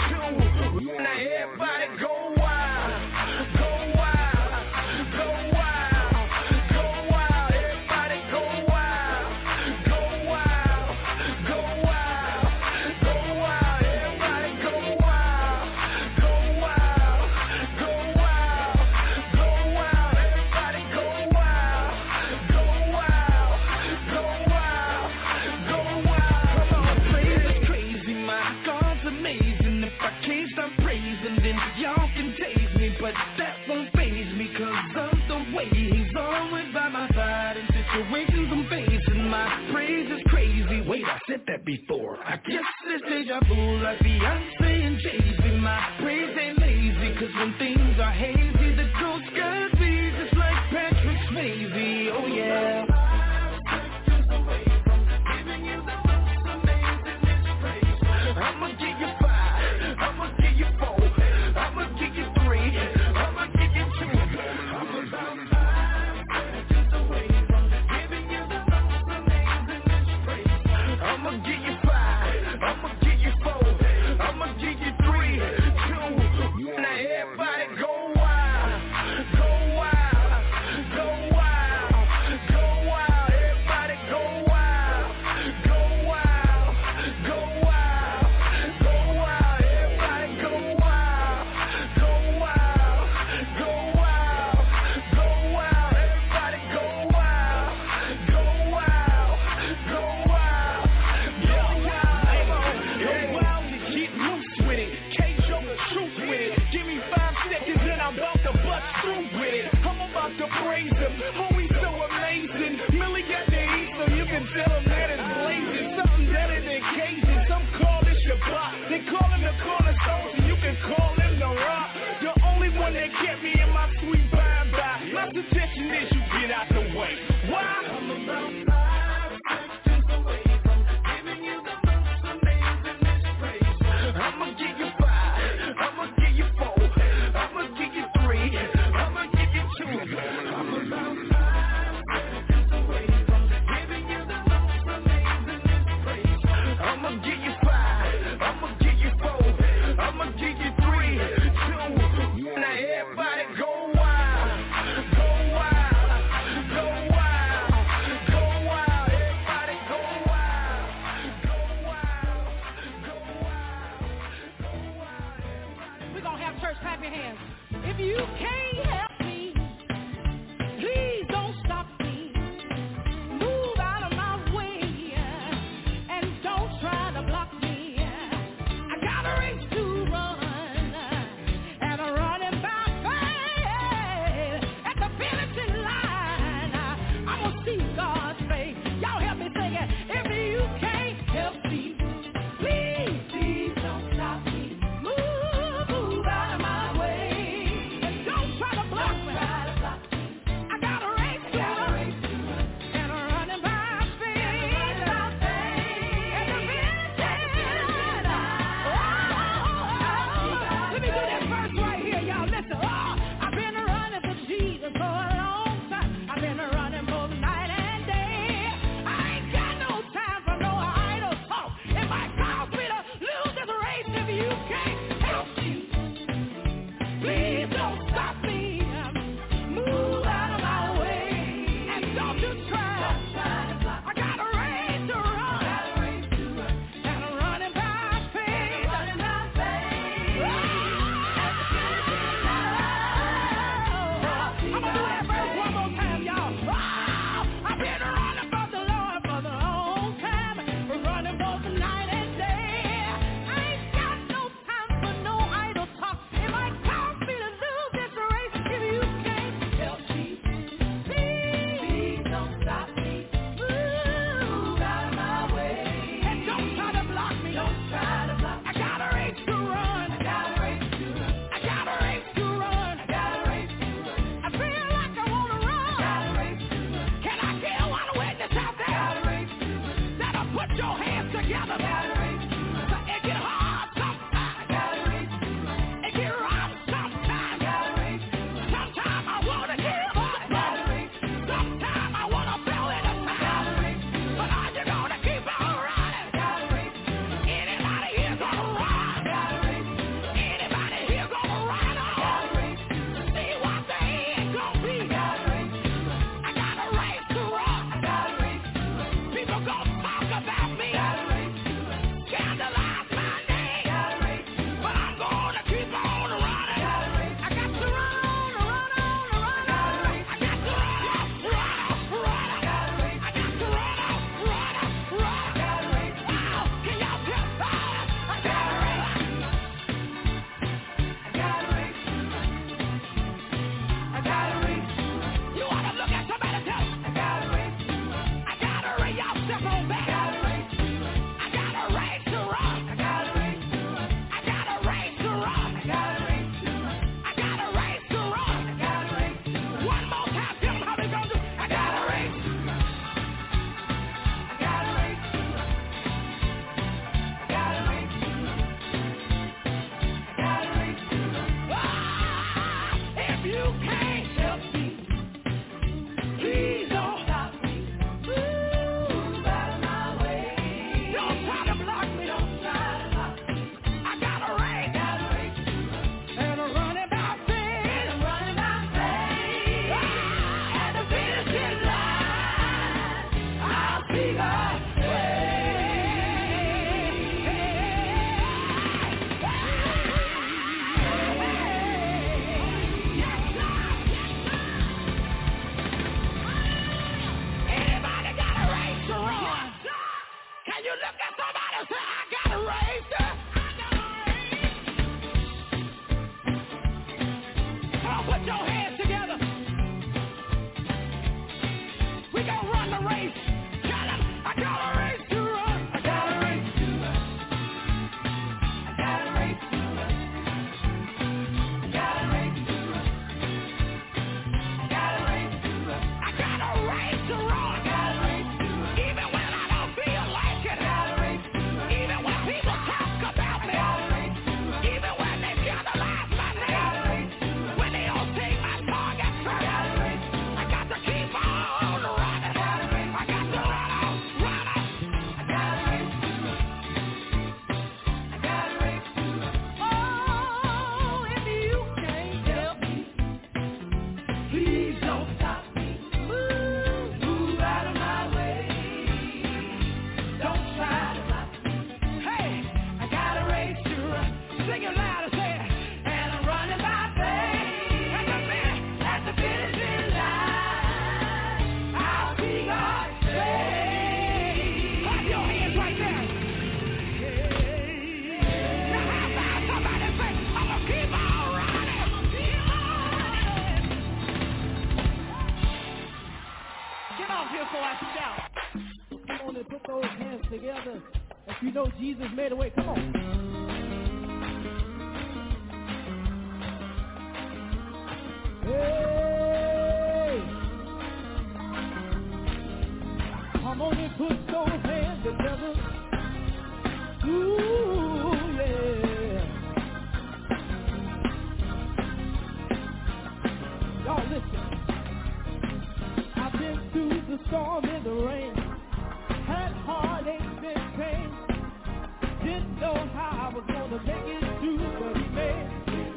2. Now everybody go wild, go wild, go wild, go wild. Everybody go wild, go wild, go wild, go wild. Everybody go wild, go wild, go wild, go wild. Everybody go wild, go wild, go wild, go wild. Come on, praise is crazy, my God's amazing. If I can't stop praising, then y'all can tase me, but that won't faze me, 'cause of the way He's always by my side in situations I'm facing. My praise is crazy. Wait, I said that before. I guess it's deja vu like Beyonce and Jay-Z. My praise ain't lazy, 'cause when things are hazy, the ghost skies be just like Patrick Swayze. Oh yeah. I'ma give you 5, I'ma give you 4, I'ma give you 3, I'ma give you 2. I'm about 5 seconds away from giving you the most amazing praise. I'ma give you 5, I'ma give you 4, I'ma give you 3, 2. Now everybody go wild, go wild, go wild, go wild. Everybody go wild, go wild, go wild. Go wild, everybody go wild, go wild, go wild, go wild, everybody go wild, go wild, go wild, go wild, go wild, you get loose with it, K-Show the truth with it, give me 5 seconds and I'm about to bust through with it, I'm about to praise Him, oh He's so amazing, Millie got the heat so you can tell Him that it's blazing, something better than Cajun, some call this your block, they call Him the cornerstone so you can call Him the rock, the only one that kept me in my sweet bye-bye, my suggestion is you get out the way, why? I'm about 5 seconds away from giving you the most amazing praise. I'ma give you 5, I'ma give you 4, I'ma give you 3, I'ma give you 2. I'm about 5 seconds away from giving you the most amazing praise. I'ma give you 5, I'ma give you 4, I'ma give you 3, 2. Now everybody go wild, go wild, go wild, go wild. Everybody go wild, go wild, go wild, go wild. We're going to have church, clap your hands. If you can't help me, please don't stop me. Move out of my way and don't try to block me. I got a race to run and I'm running by faith. At the finishing line, I'm going to see God's face. Y'all help me sing it. If you can't help me, please don't stop me. Move out of my way and don't try to block know Jesus made a way. Come on. Hey, come on and put those hands together. Ooh, yeah. Y'all listen. I've been through the storm and the rain, had heartaches and pain. Didn't know how I was gonna make it through, but he made.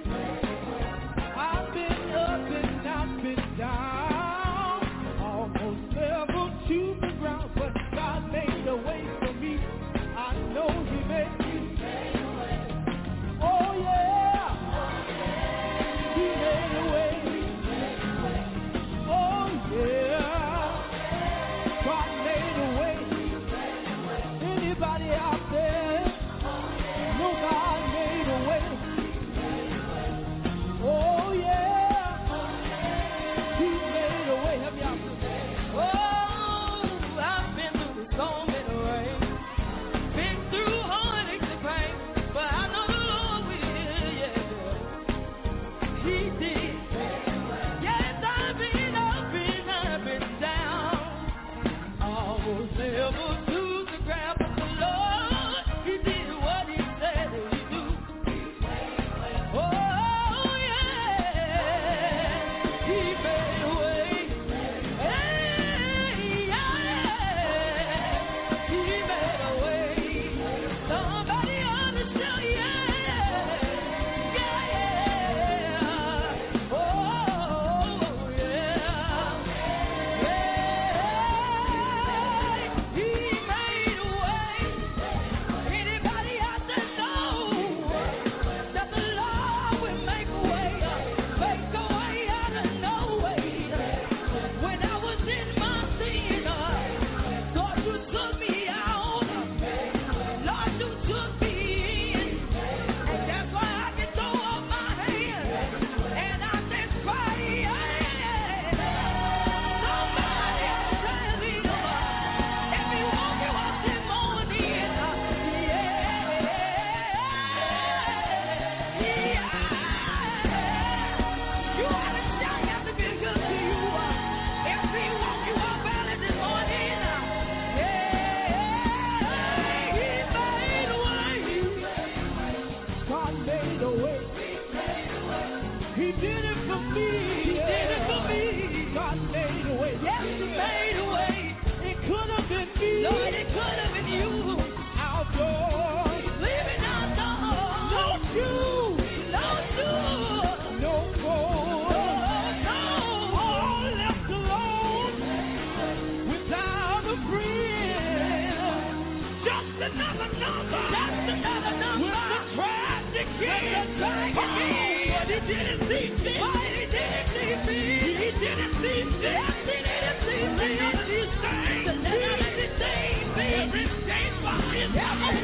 I've been up and I've been down, almost level to the ground, but God made a way for me. I know he made. Oh yeah, he made a way. Oh yeah, God made a way. Anybody out there know God made a way? Oh yeah, he made a way. Help me out. Oh, I've been through the storm and the rain, been through heartaches and pain, but I know the Lord will, yeah. He did. Yes, I've been up and I've been down, almost never to the ground, but the Lord, he did what he said he would do. Oh yeah, he made a way. Hey, yeah, he made a way. Somebody ought to shout, yeah, yeah. Oh yeah, he made a way. Anybody out there know that the Lord will make a way out of no way? When I was in my sin, Lord, you took me out. Lord, you took me in. And that's why I can throw up my hands and I just cry, yeah. Somebody tell me, if you want me up this morning, you ought to shout, have to be good to you. If he woke you up early this morning, he made a way. God made a way. He did it for me. He did it for me. God made a way. Yes, he made a way. It could have been me. Lord, it could have been you. Outdoors. Living outdoors. No shoes. No shoes. No clothes. No. All left alone. Without a friend. Just another number. Just another number. With the tragic end. But he didn't see fit. But he didn't see fit. He didn't see fit. Yes, he didn't see fit. None of these things. None of these things. Every day for his heaven.